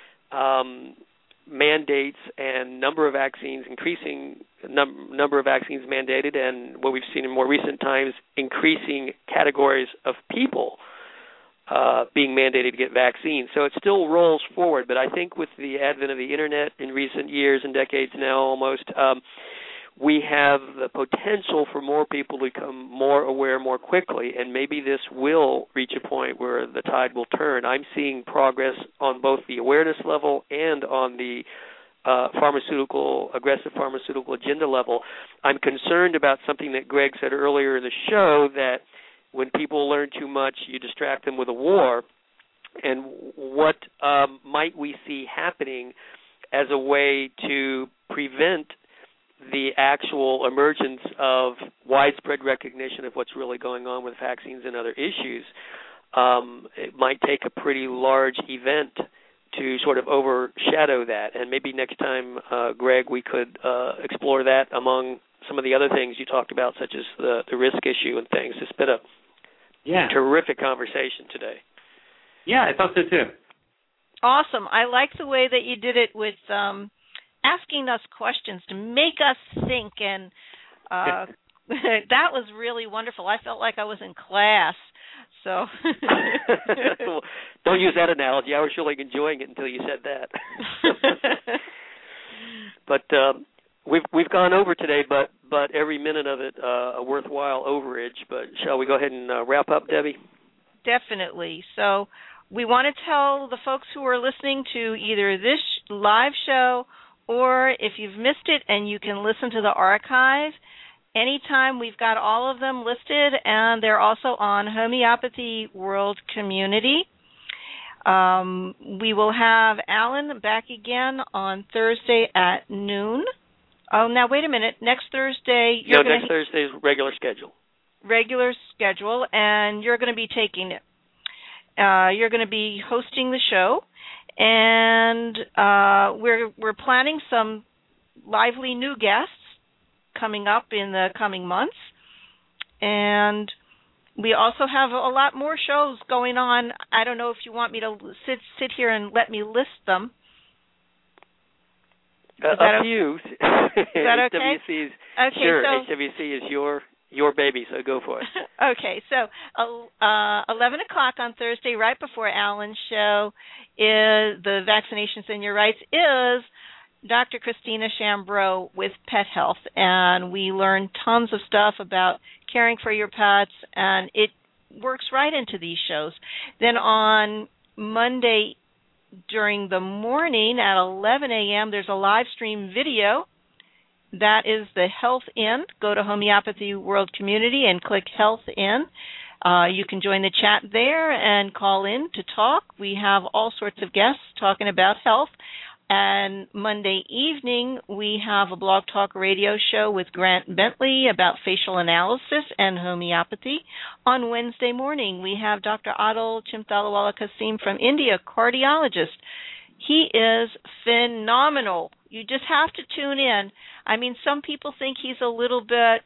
D: mandates and number of vaccines, increasing number of vaccines mandated, and what we've seen in more recent times, increasing categories of people being mandated to get vaccines. So it still rolls forward, but I think with the advent of the Internet in recent years and decades now almost, we have the potential for more people to become more aware more quickly, and maybe this will reach a point where the tide will turn. I'm seeing progress on both the awareness level and on the aggressive pharmaceutical agenda level. I'm concerned about something that Greg said earlier in the show, that when people learn too much, you distract them with a war. And what might we see happening as a way to prevent the actual emergence of widespread recognition of what's really going on with vaccines and other issues? It might take a pretty large event to sort of overshadow that. And maybe next time, Greg, we could explore that among some of the other things you talked about, such as the risk issue and things. It's been a terrific conversation today.
E: Yeah, I thought so too.
C: Awesome. I like the way that you did it with asking us questions to make us think, and that was really wonderful. I felt like I was in class. So
D: don't use that analogy. I was really enjoying it until you said that. But we've gone over today, but every minute of it a worthwhile overage. But shall we go ahead and wrap up, Debbie?
C: Definitely. So we want to tell the folks who are listening to either this live show, or if you've missed it and you can listen to the archive, anytime, we've got all of them listed, and they're also on Homeopathy World Community. We will have Alan back again on Thursday at noon. Oh, now wait a minute. Next Thursday,
D: next Thursday's regular schedule.
C: Regular schedule, and you're going to be taking it. You're going to be hosting the show, and we're planning some lively new guests coming up in the coming months, and we also have a lot more shows going on. I don't know if you want me to sit here and let me list them.
D: Up to you.
C: Is that okay?
D: Sure, so, HWC is your baby, so go for it.
C: Okay, so 11 o'clock on Thursday, right before Alan's show, is the Vaccinations and Your Rights, is Dr. Christina Chambreau with Pet Health, and we learn tons of stuff about caring for your pets, and it works right into these shows. Then on Monday during the morning at 11 a.m., there's a live stream video. That is the Health In. Go to Homeopathy World Community and click Health In. You can join the chat there and call in to talk. We have all sorts of guests talking about health. And Monday evening, we have a Blog Talk radio show with Grant Bentley about facial analysis and homeopathy. On Wednesday morning, we have Dr. Adil Chimthalawala Kasim from India, cardiologist. He is phenomenal. You just have to tune in. I mean, some people think he's a little bit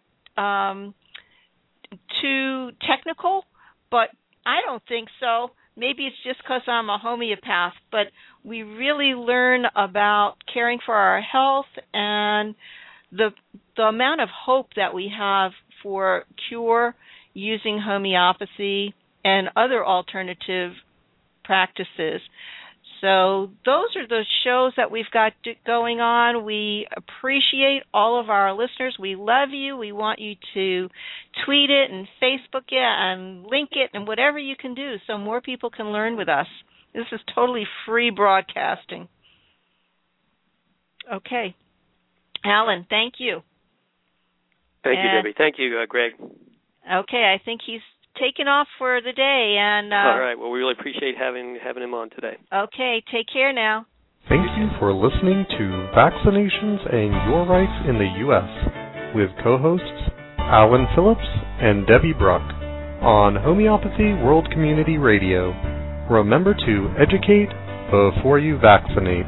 C: too technical, but I don't think so. Maybe it's just because I'm a homeopath, but we really learn about caring for our health and the amount of hope that we have for cure using homeopathy and other alternative practices. So those are the shows that we've got going on. We appreciate all of our listeners. We love you. We want you to tweet it and Facebook it and link it and whatever you can do so more people can learn with us. This is totally free broadcasting. Okay. Alan, thank you.
D: Thank you, Debbie. Thank you, Greg.
C: Okay, I think he's taken off for the day. And
D: all right. Well, we really appreciate having him on today.
C: Okay, take care now.
B: Thank you for listening to Vaccinations and Your Rights in the U.S. with co-hosts Alan Phillips and Debbie Bruck on Homeopathy World Community Radio. Remember to educate before you vaccinate.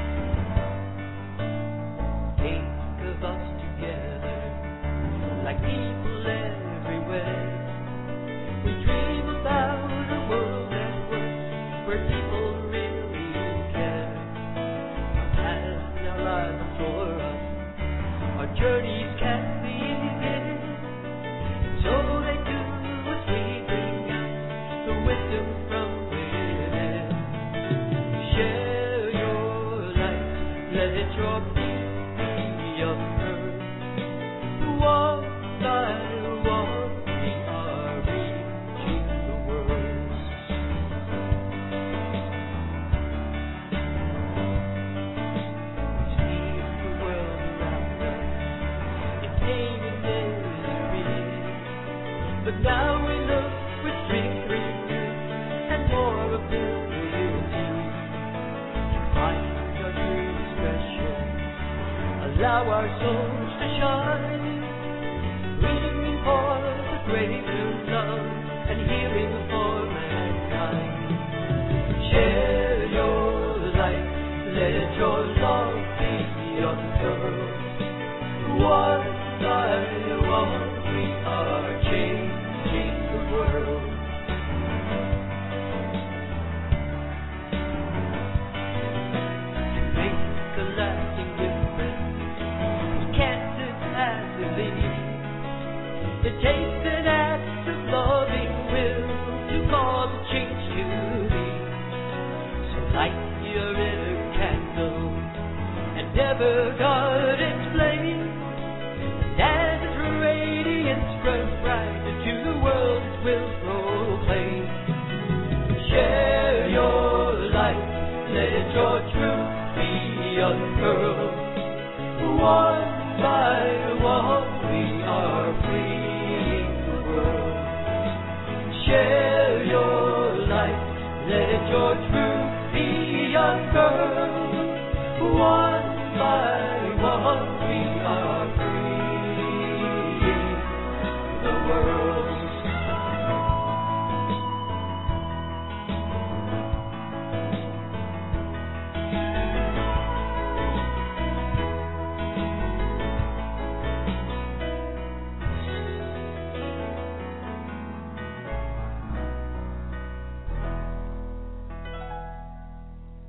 A: But now we look for strength, and more ability to find our true expression, allow our souls to shine, reaching for the greater love and healing for mankind. Share your light, let your love be your girl. One by one we are changing the world. To make a lasting difference, we can't do it passively. It takes